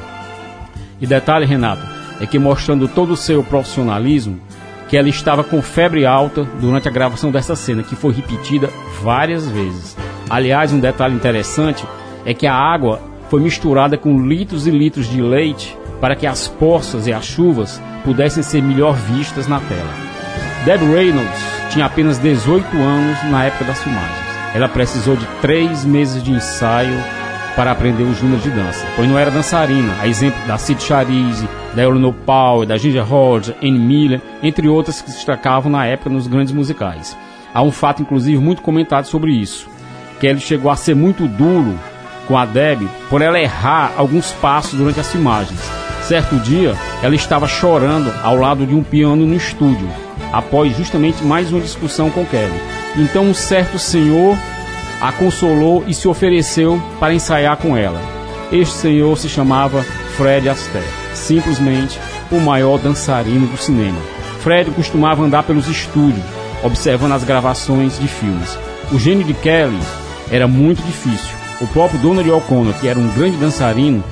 E detalhe, Renato, é que mostrando todo o seu profissionalismo, que ela estava com febre alta durante a gravação dessa cena, que foi repetida várias vezes. Aliás, um detalhe interessante é que a água foi misturada com litros e litros de leite para que as poças e as chuvas pudessem ser melhor vistas na tela. Debbie Reynolds tinha apenas dezoito anos na época das filmagens. Ela precisou de três meses de ensaio para aprender os números de dança, pois não era dançarina, a exemplo da Cyd Charisse, da Eleanor Powell, da Ginger Rogers, Anne Miller, entre outras que se destacavam na época nos grandes musicais. Há um fato, inclusive, muito comentado sobre isso, que ele chegou a ser muito duro com a Debbie por ela errar alguns passos durante as filmagens. Certo dia, ela estava chorando ao lado de um piano no estúdio, após justamente mais uma discussão com Kelly. Então um certo senhor a consolou e se ofereceu para ensaiar com ela. Este senhor se chamava Fred Astaire, simplesmente o maior dançarino do cinema. Fred costumava andar pelos estúdios, observando as gravações de filmes. O gênio de Kelly era muito difícil. O próprio Donald O'Connor, que era um grande dançarino,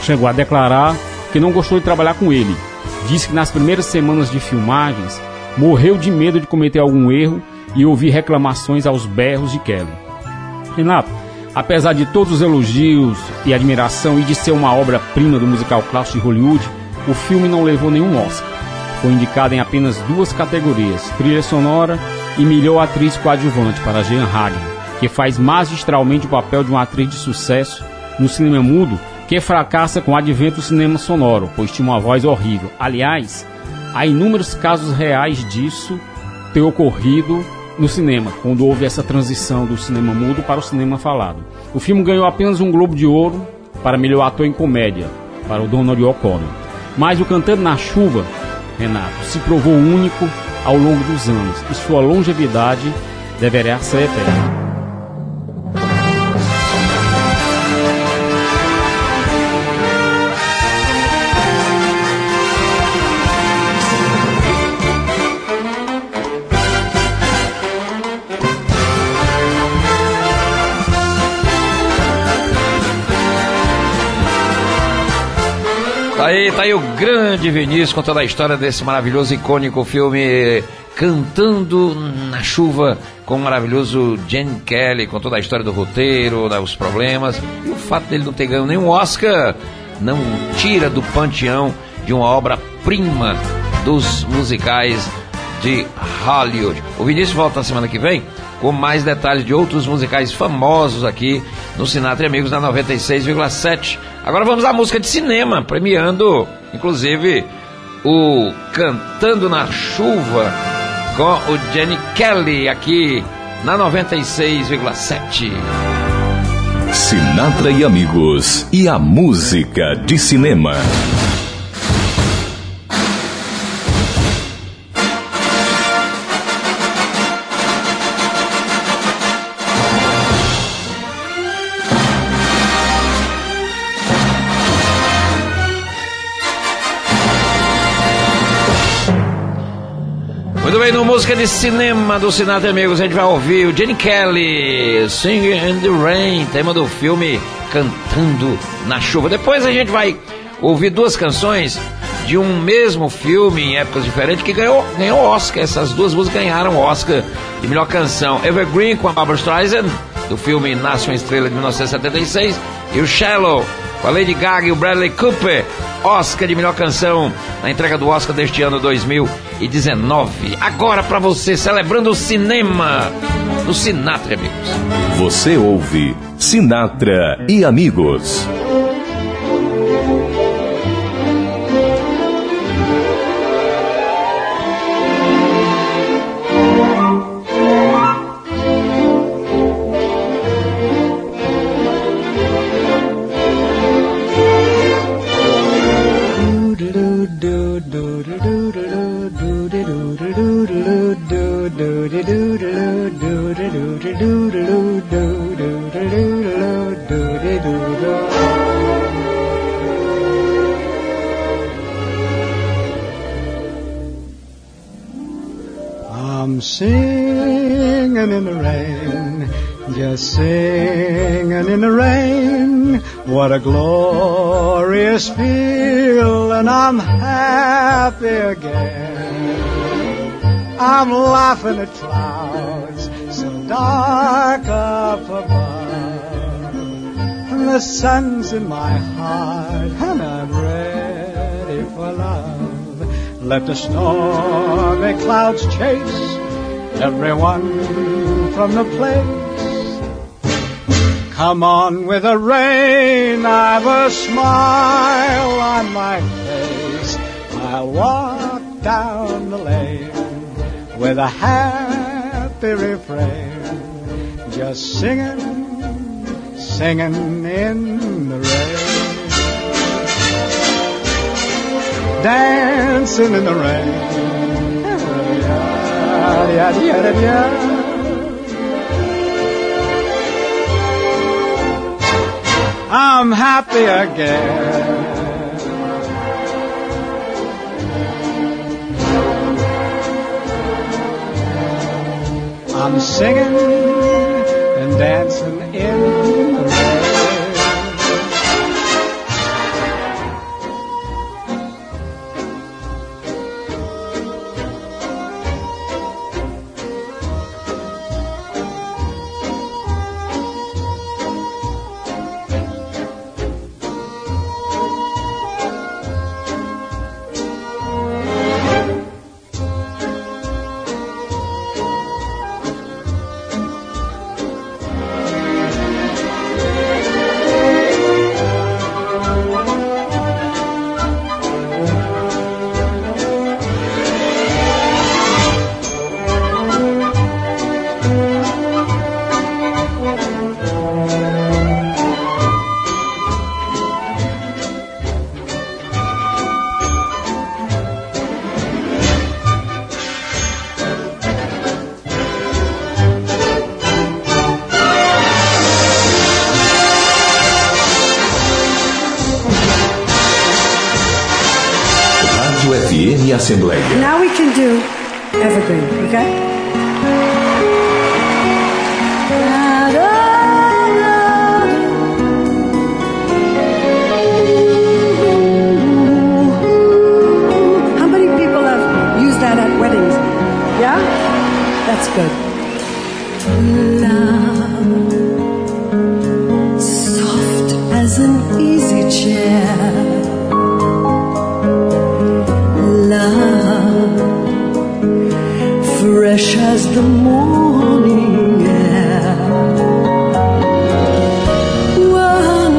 chegou a declarar que não gostou de trabalhar com ele. Disse que nas primeiras semanas de filmagens morreu de medo de cometer algum erro e ouvir reclamações aos berros de Kelly. Renato, apesar de todos os elogios e admiração e de ser uma obra-prima do musical clássico de Hollywood, o filme não levou nenhum Oscar. Foi indicado em apenas duas categorias, trilha sonora e melhor atriz coadjuvante para Jean Hagen, que faz magistralmente o papel de uma atriz de sucesso no cinema mudo que fracassa com o advento do cinema sonoro, pois tinha uma voz horrível. Aliás, há inúmeros casos reais disso ter ocorrido no cinema, quando houve essa transição do cinema mudo para o cinema falado. O filme ganhou apenas um Globo de Ouro para melhor ator em comédia, para o Donald O'Connor. Mas o Cantando na Chuva, Renato, se provou único ao longo dos anos e sua longevidade deverá ser eterna. Tá aí, tá aí o grande Vinícius contando a história desse maravilhoso, icônico filme Cantando na Chuva, com o maravilhoso Gene Kelly, com toda a história do roteiro, né, os problemas. E o fato dele não ter ganho nenhum Oscar não tira do panteão de uma obra-prima dos musicais de Hollywood. O Vinícius volta na semana que vem com mais detalhes de outros musicais famosos aqui no Sinatra e Amigos na noventa e seis vírgula sete. Agora vamos à música de cinema, premiando, inclusive, o Cantando na Chuva com o Gene Kelly aqui na noventa e seis vírgula sete. Sinatra e Amigos e a música de cinema. Muito bem, no Música de Cinema do Sinatra e Amigos, a gente vai ouvir o Gene Kelly, Singing in the Rain, tema do filme Cantando na Chuva. Depois a gente vai ouvir duas canções de um mesmo filme em épocas diferentes que ganhou, ganhou Oscar. Essas duas músicas ganharam Oscar de melhor canção. Evergreen com a Barbra Streisand, do filme Nasce uma Estrela de mil novecentos e setenta e seis, e o Shallow com a Lady Gaga e o Bradley Cooper, Oscar de melhor canção na entrega do Oscar deste ano dois mil e dezenove. Agora para você, celebrando o cinema do Sinatra e Amigos. Você ouve Sinatra e Amigos. I'm singing in the rain, just singing in the rain. What a glorious feeling, I'm happy again. I'm laughing at clouds so dark up above, and the sun's in my heart, and I'm ready for love. Let the stormy clouds chase everyone from the place. Come on with the rain, I've a smile on my face. I'll walk down the lane with a happy refrain, just singing, singing in the rain. Dancing in the rain. I'm happy again. I'm singing and dancing in the rain. e Assembleia. Now we can do Evergreen, okay? How many people have used that at weddings? Yeah? That's good. Love, soft as an easy chair. Love, fresh as the morning air. One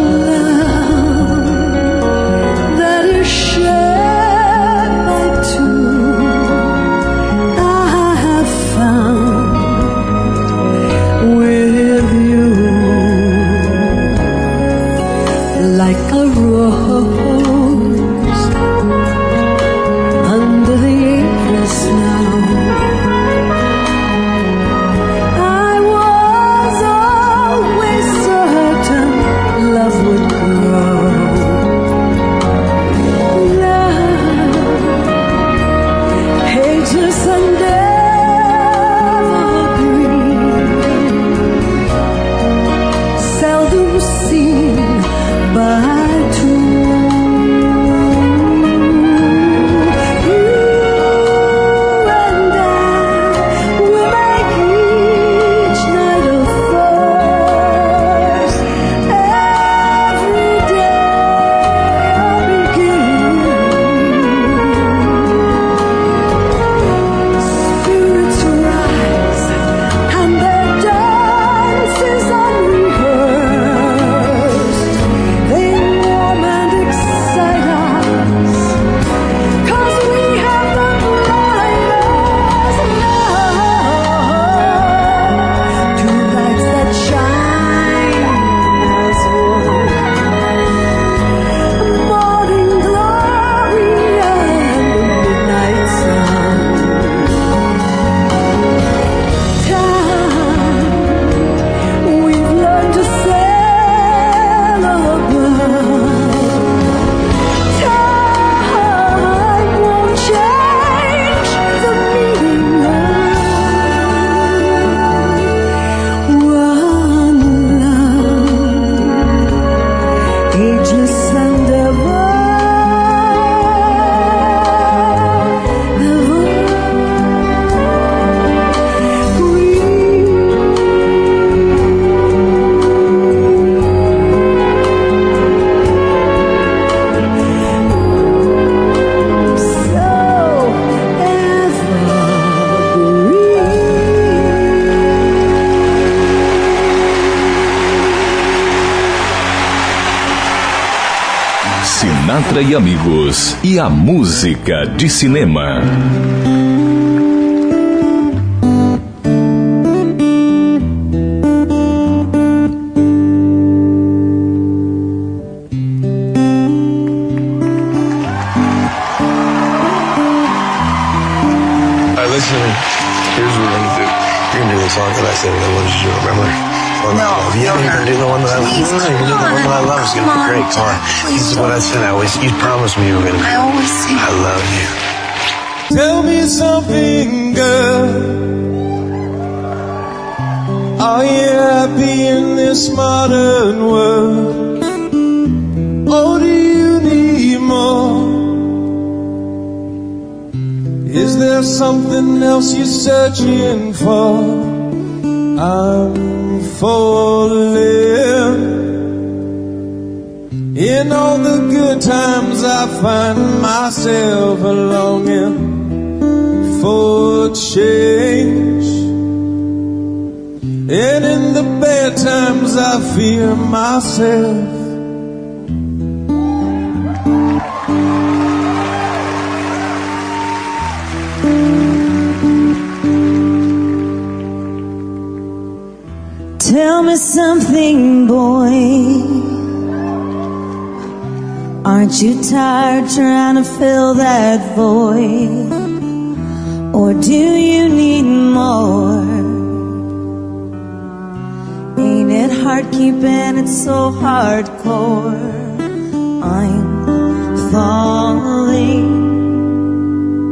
love that is shared by two. I have found with you, like a rose under the April snow. I was always certain love would grow. Love, ageless and evergreen, seldom seen by two. You and I will make each night a first, every day a beginning. Spirits rise and their dance is unrehearsed. They warm and excite us, 'cause we have the blinders love. Two lights that shine as one, morning glory and the midnight sun. Time, we've learned to sail above. Time won't change the meaning of one love, ageless and ever, Sinatra e Amigos e a música de cinema. Alright, listen to me. Here's what we're gonna do. You're gonna do the song that I said that I wanted you to do, remember? One that I love. Yeah, you're gonna do the one that I love. Please, No, no, you're gonna do the one that I love. It's gonna come be on. great. Come on. This is what I said. I always, you promised me you were gonna do. I always say I love you. Tell me something, girl. Are you happy in this modern world? Or do you need more? Is there something else you're searching for? I'm falling. In all the good times I find myself longing for change, and in the bad times I fear myself. Tell me something, boy. Aren't you tired trying to fill that void? Or do you need more? Ain't it hard keeping it so hardcore? I'm falling.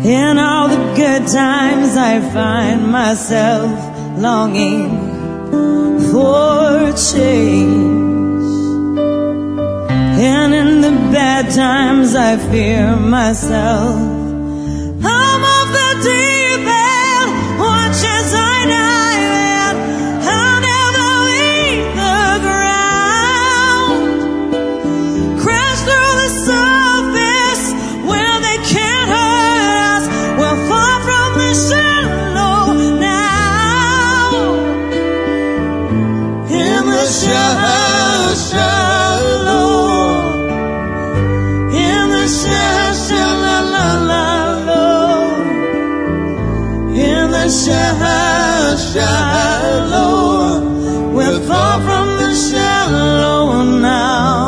In all the good times I find myself longing for change, and in the bad times I fear myself. I'm off the deep end, watch as I dive in. I'll never leave the ground, crash through the surface where they can't hurt us. We're far from the shallow now, in the shallow, shallow, in the shallow, shallow, in the shallow, shallow. We're far from the shallow now.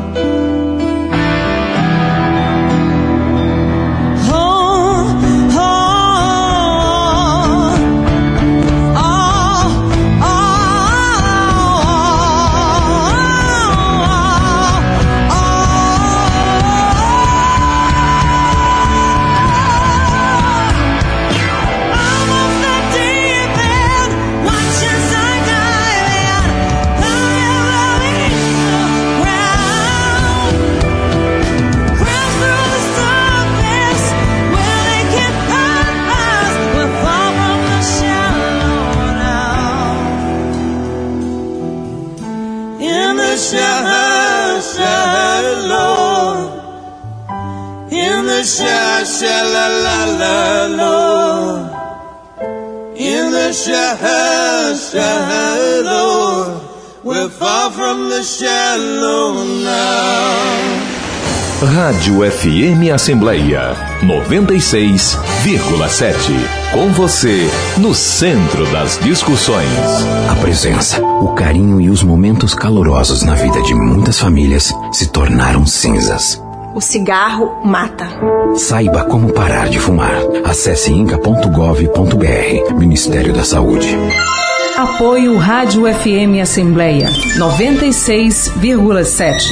Shallow, in the shallow, shallow, we're far from the shallow now. Rádio F M Assembleia noventa e seis vírgula sete. Com você, no centro das discussões. A presença, o carinho e os momentos calorosos na vida de muitas famílias se tornaram cinzas. O cigarro mata. Saiba como parar de fumar. Acesse inca ponto gov ponto br. Ministério da Saúde. Apoio Rádio F M Assembleia noventa e seis vírgula sete.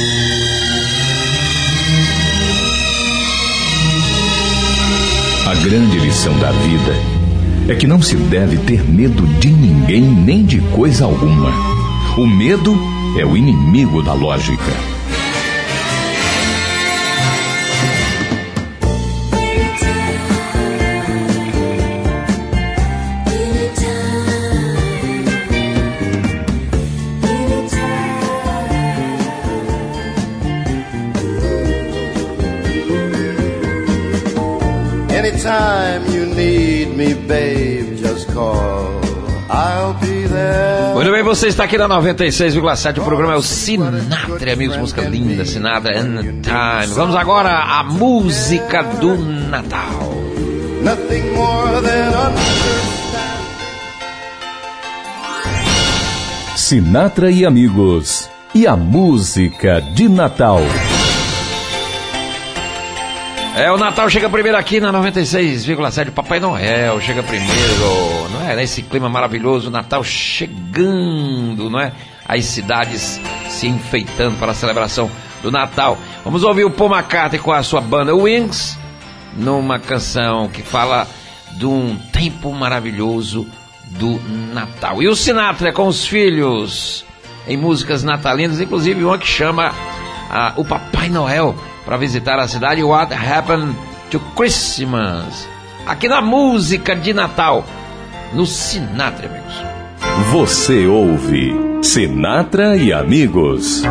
A grande lição da vida é que não se deve ter medo de ninguém nem de coisa alguma. O medo é o inimigo da lógica. Anytime you need me, babe, just call. I'll be there. Muito bem, você está aqui na noventa e seis vírgula sete. O programa é o Sinatra, amigos. Música linda, Sinatra and Time. Vamos agora à música do Natal. Nothing more than understand. Sinatra e amigos. E a música de Natal. É, o Natal chega primeiro aqui na noventa e seis vírgula sete. O Papai Noel chega primeiro, não é? Nesse clima maravilhoso, o Natal chegando, não é? As cidades se enfeitando para a celebração do Natal. Vamos ouvir o Paul McCartney com a sua banda Wings, numa canção que fala de um tempo maravilhoso do Natal. E o Sinatra com os filhos em músicas natalinas, inclusive uma que chama ah, o Papai Noel para visitar a cidade. What Happened to Christmas? Aqui na música de Natal, no Sinatra, amigos. Você ouve Sinatra e amigos.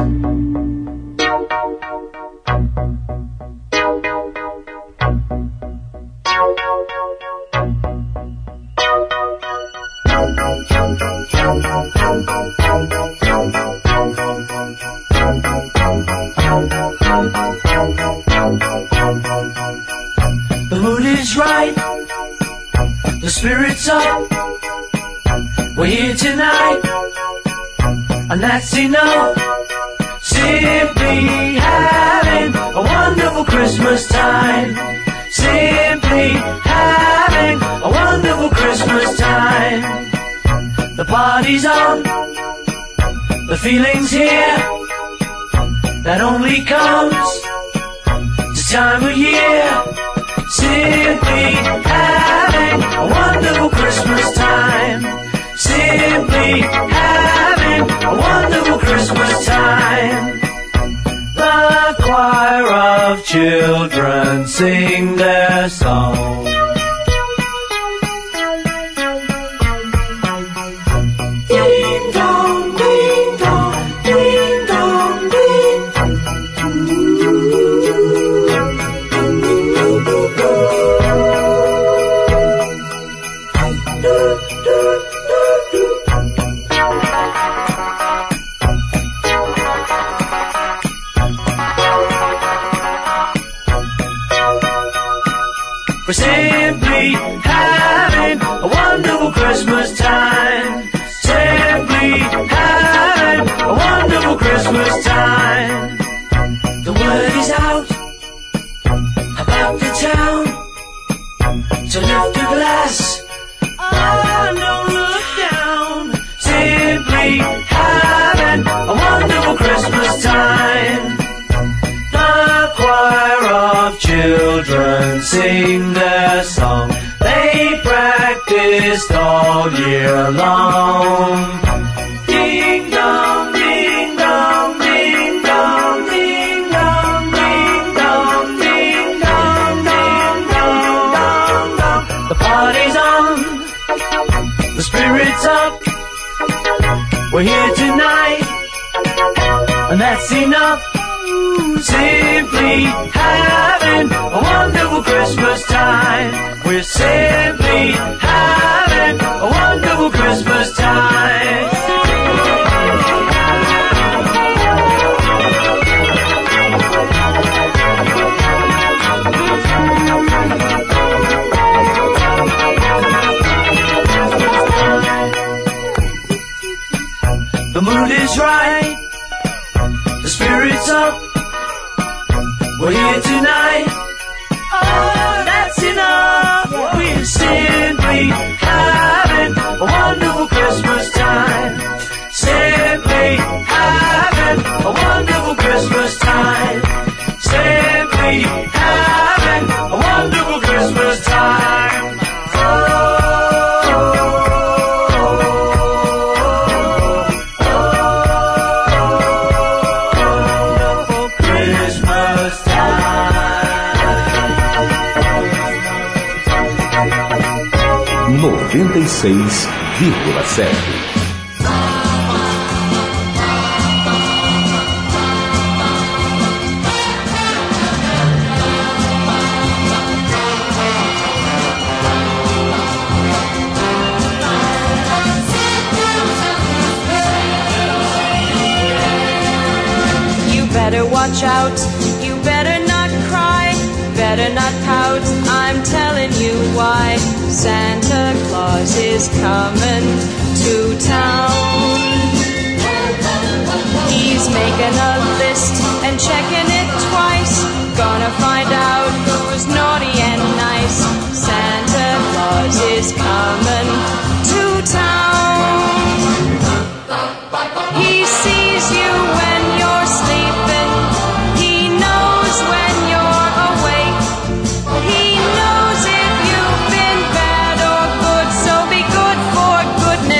The mood is right, the spirit's up. We're here tonight, and that's enough. Simply having a wonderful Christmas time. Simply having a wonderful Christmas time. The party's on, the feeling's here. That only comes this time of year. Simply having a wonderful Christmas time. Simply having a wonderful Christmas time. The choir of children sing their song. Ding dong, ding dong, ding dong, ding. We're simply having a wonderful Christmas time. Simply having a wonderful Christmas time. The word is out about the town, so lift a glass, oh, don't look down. Simply having a wonderful Christmas time. The choir of children sing their song. They practiced all year long. Ding dong, ding dong, ding dong, ding dong, ding dong, ding dong, dong, dong, dong, dong. The party's on, the spirit's up. We're here tonight, and that's enough. Simply having a wonderful Christmas time. We're simply having a wonderful Christmas time. The mood is right, the spirit's up. We're here tonight, oh, that's enough. We're simply having a wonderful Christmas time. Simply having a wonderful Christmas time. Simply having a wonderful Christmas time. noventa e seis vírgula sete. Better watch out, you better not cry, better not pout, I'm telling you why. Santa Claus is coming to town. He's making a list and checking it twice, gonna find out who's naughty and nice. Santa Claus is coming to town. He sees you when you're sleeping, he knows when you're awake, he knows if you've been bad or good, so be good for goodness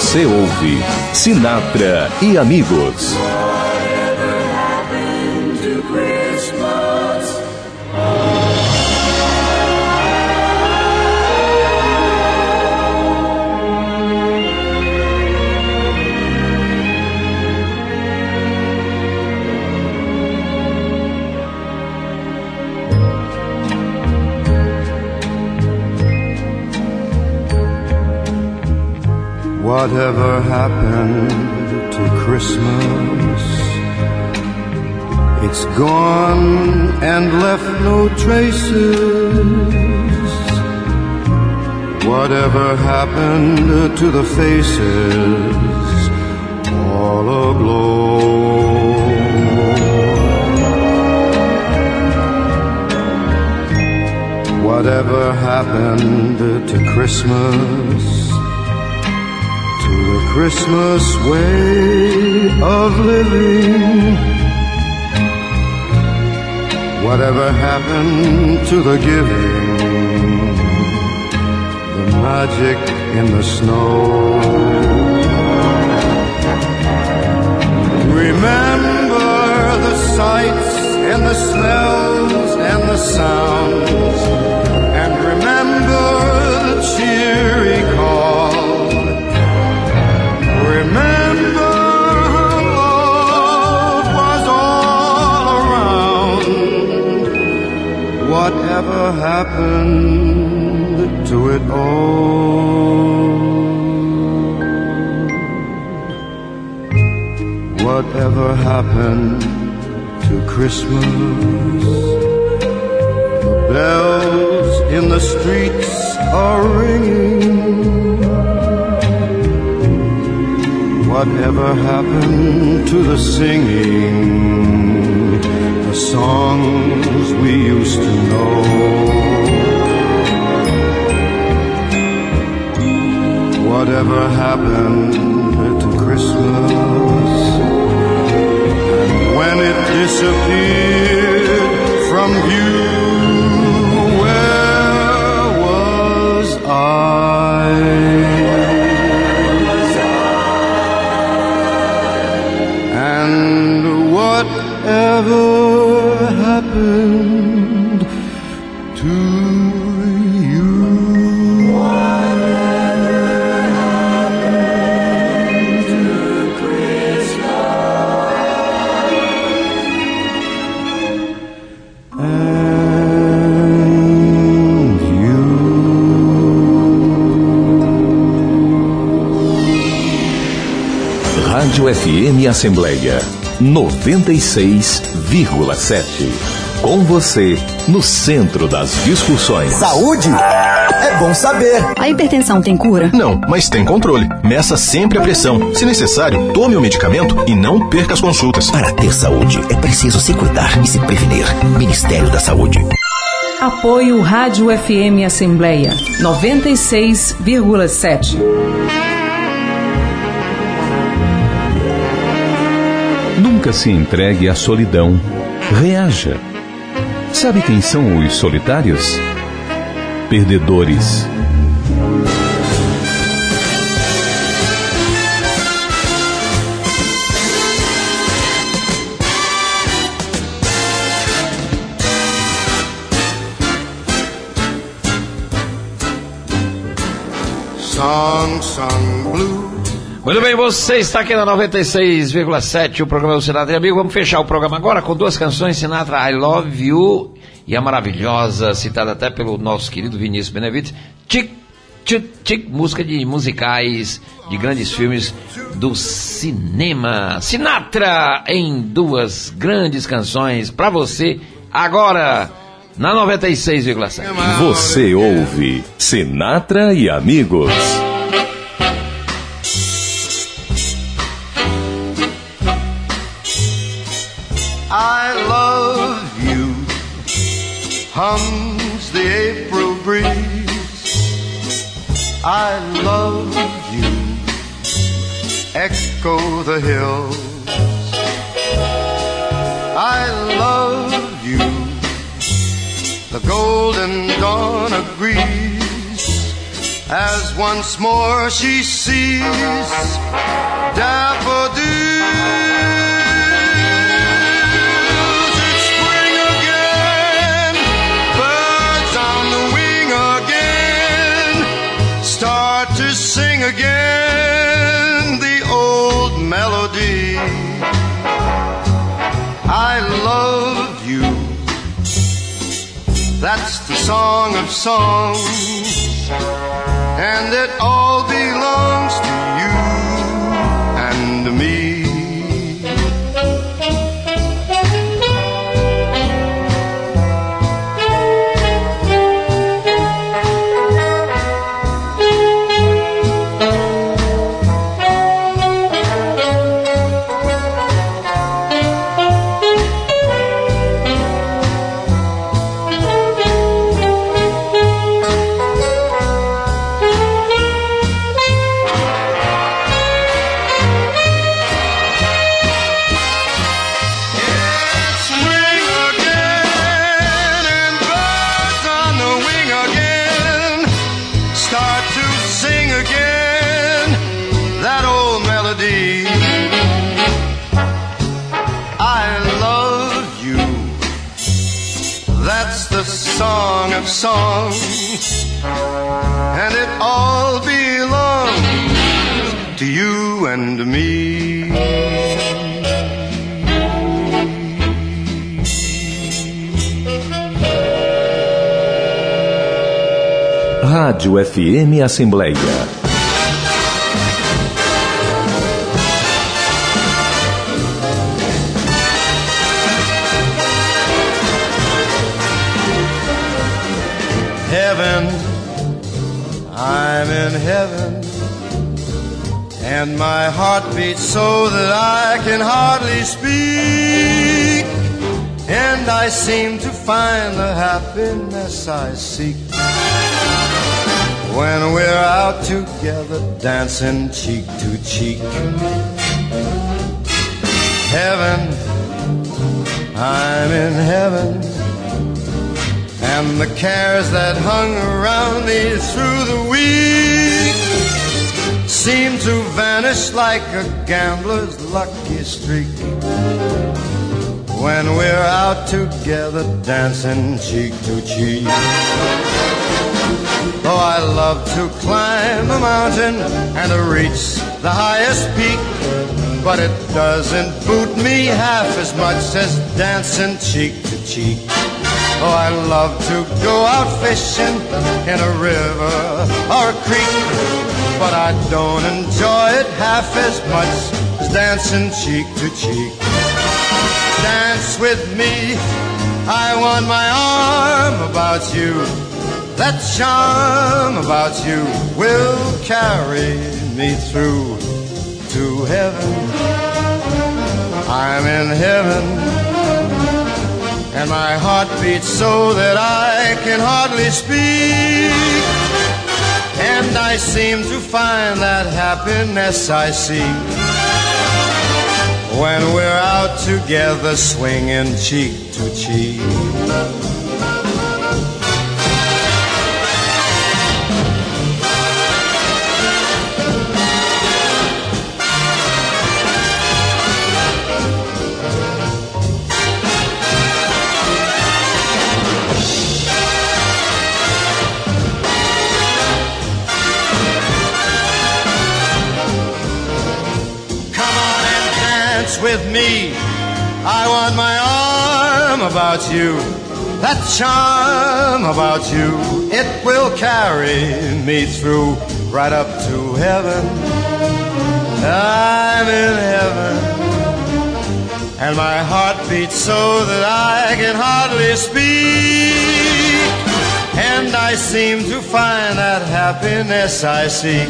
Você ouve Sinatra e Amigos. Whatever happened to Christmas? It's gone and left no traces. Whatever happened to the faces all aglow? Whatever happened to Christmas? The Christmas way of living. Whatever happened to the giving, the magic in the snow? Remember the sights and the smells and the sounds, and remember the cheery call. Remember how love was all around. Whatever happened to it all? Whatever happened to Christmas? The bells in the streets are ringing. Whatever happened to the singing, the songs we used to know? Whatever happened to Christmas? And when it disappeared from view, where was I? Whatever happened to you? Whatever happened to Christmas? And you? Rádio F M Assembleia noventa e seis vírgula sete. Com você, no centro das discussões. Saúde? É bom saber. A hipertensão tem cura? Não, mas tem controle. Meça sempre a pressão. Se necessário, tome o medicamento e não perca as consultas. Para ter saúde, é preciso se cuidar e se prevenir. Ministério da Saúde. Apoio Rádio F M Assembleia noventa e seis vírgula sete. Nunca se entregue à solidão. Reaja. Sabe quem são os solitários? Perdedores. Song sung blue. Muito bem, você está aqui na noventa e seis vírgula sete, o programa do Sinatra e Amigo. Vamos fechar o programa agora com duas canções, Sinatra, I Love You, e a maravilhosa, citada até pelo nosso querido Vinícius Benevides, Tic, Tic, Tic, música de musicais de grandes filmes do cinema. Sinatra em duas grandes canções para você, agora na noventa e seis vírgula sete. Você ouve Sinatra e Amigos. I love you, hums the April breeze. I love you, echo the hills. I love you, the golden dawn agrees. as once more she sees daffodils. It's spring again, birds on the wing again, start to sing again the old melody. I love you, that's the song of songs, and it all belongs to you and me. Song of songs, and it all belongs to you and me. Rádio F M Assembleia. Heaven, I'm in heaven, and my heart beats so that I can hardly speak, and I seem to find the happiness I seek when we're out together dancing cheek to cheek. Heaven, I'm in heaven, and the cares that hung around me through the week seem to vanish like a gambler's lucky streak when we're out together dancing cheek to cheek. Oh, I love to climb a mountain and to reach the highest peak, but it doesn't boot me half as much as dancing cheek to cheek. Oh, I love to go out fishing in a river or a creek, but I don't enjoy it half as much as dancing cheek to cheek. Dance with me, I want my arm about you. That charm about you will carry me through to heaven. I'm in heaven, and my heart beats so that I can hardly speak, and I seem to find that happiness I seek when we're out together swinging cheek to cheek. With me, I want my arm about you. That charm about you, it will carry me through right up to heaven. I'm in heaven, and my heart beats so that I can hardly speak, and I seem to find that happiness I seek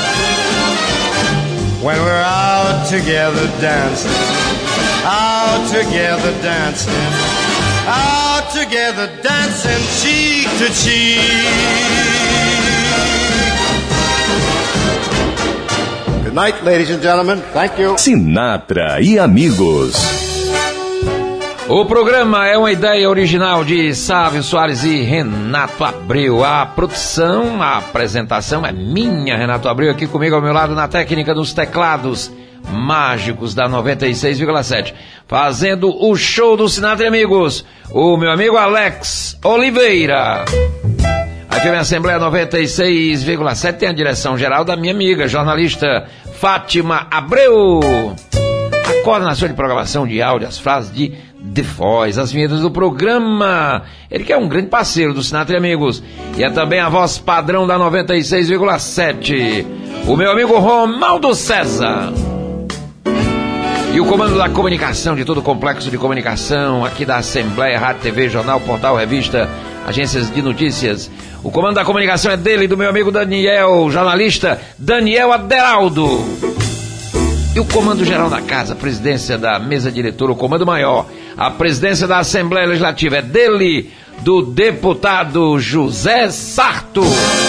when we're out together dancing, out together dancing, out together dancing cheek to cheek. Good night, ladies and gentlemen. Thank you. Sinatra e amigos. O programa é uma ideia original de Sávio Soares e Renato Abreu. A produção, a apresentação é minha, Renato Abreu, aqui comigo ao meu lado na técnica dos teclados mágicos da noventa e seis vírgula sete. Fazendo o show do Sinatra e Amigos, o meu amigo Alex Oliveira. A F M Assembleia noventa e seis vírgula sete tem a direção geral da minha amiga, jornalista Fátima Abreu. A coordenação de programação de áudio, as frases de The Voice, as vinhetas do programa. Ele que é um grande parceiro do Sinatra e Amigos. E é também a voz padrão da noventa e seis vírgula sete. O meu amigo Romaldo César. E o comando da comunicação de todo o complexo de comunicação aqui da Assembleia, Rádio, T V, Jornal, Portal, Revista, agências de notícias. O comando da comunicação é dele, do meu amigo Daniel, jornalista Daniel Aderaldo. E o comando geral da casa, a presidência da mesa diretora, o comando maior, a presidência da Assembleia Legislativa é dele, do deputado José Sarto.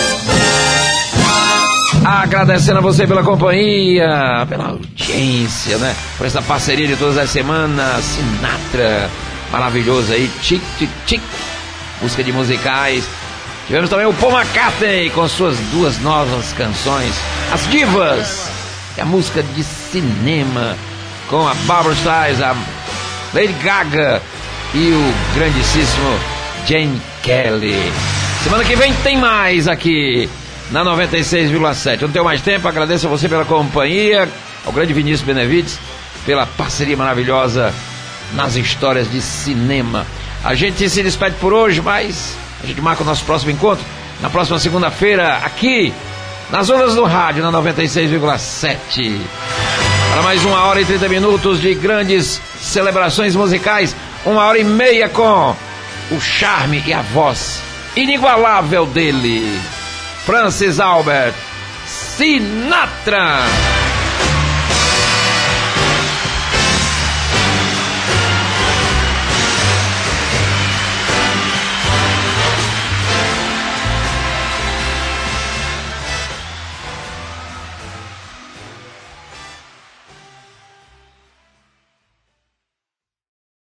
Agradecendo a você pela companhia, pela audiência, né? Por essa parceria de todas as semanas. Sinatra, maravilhoso aí, tic, tic, tic, busca de musicais. Tivemos também o Paul McCartney com suas duas novas canções, As Divas, é a música de cinema, com a Barbra Streisand, a Lady Gaga e o grandíssimo Gene Kelly. Semana que vem tem mais aqui na noventa e seis vírgula sete. Eu não tenho mais tempo, agradeço a você pela companhia, ao grande Vinícius Benevides, pela parceria maravilhosa nas histórias de cinema. A gente se despede por hoje, mas a gente marca o nosso próximo encontro na próxima segunda-feira, aqui nas ondas do rádio, na noventa e seis vírgula sete. Para mais uma hora e trinta minutos de grandes celebrações musicais, uma hora e meia com o charme e a voz inigualável dele, Francis Albert Sinatra.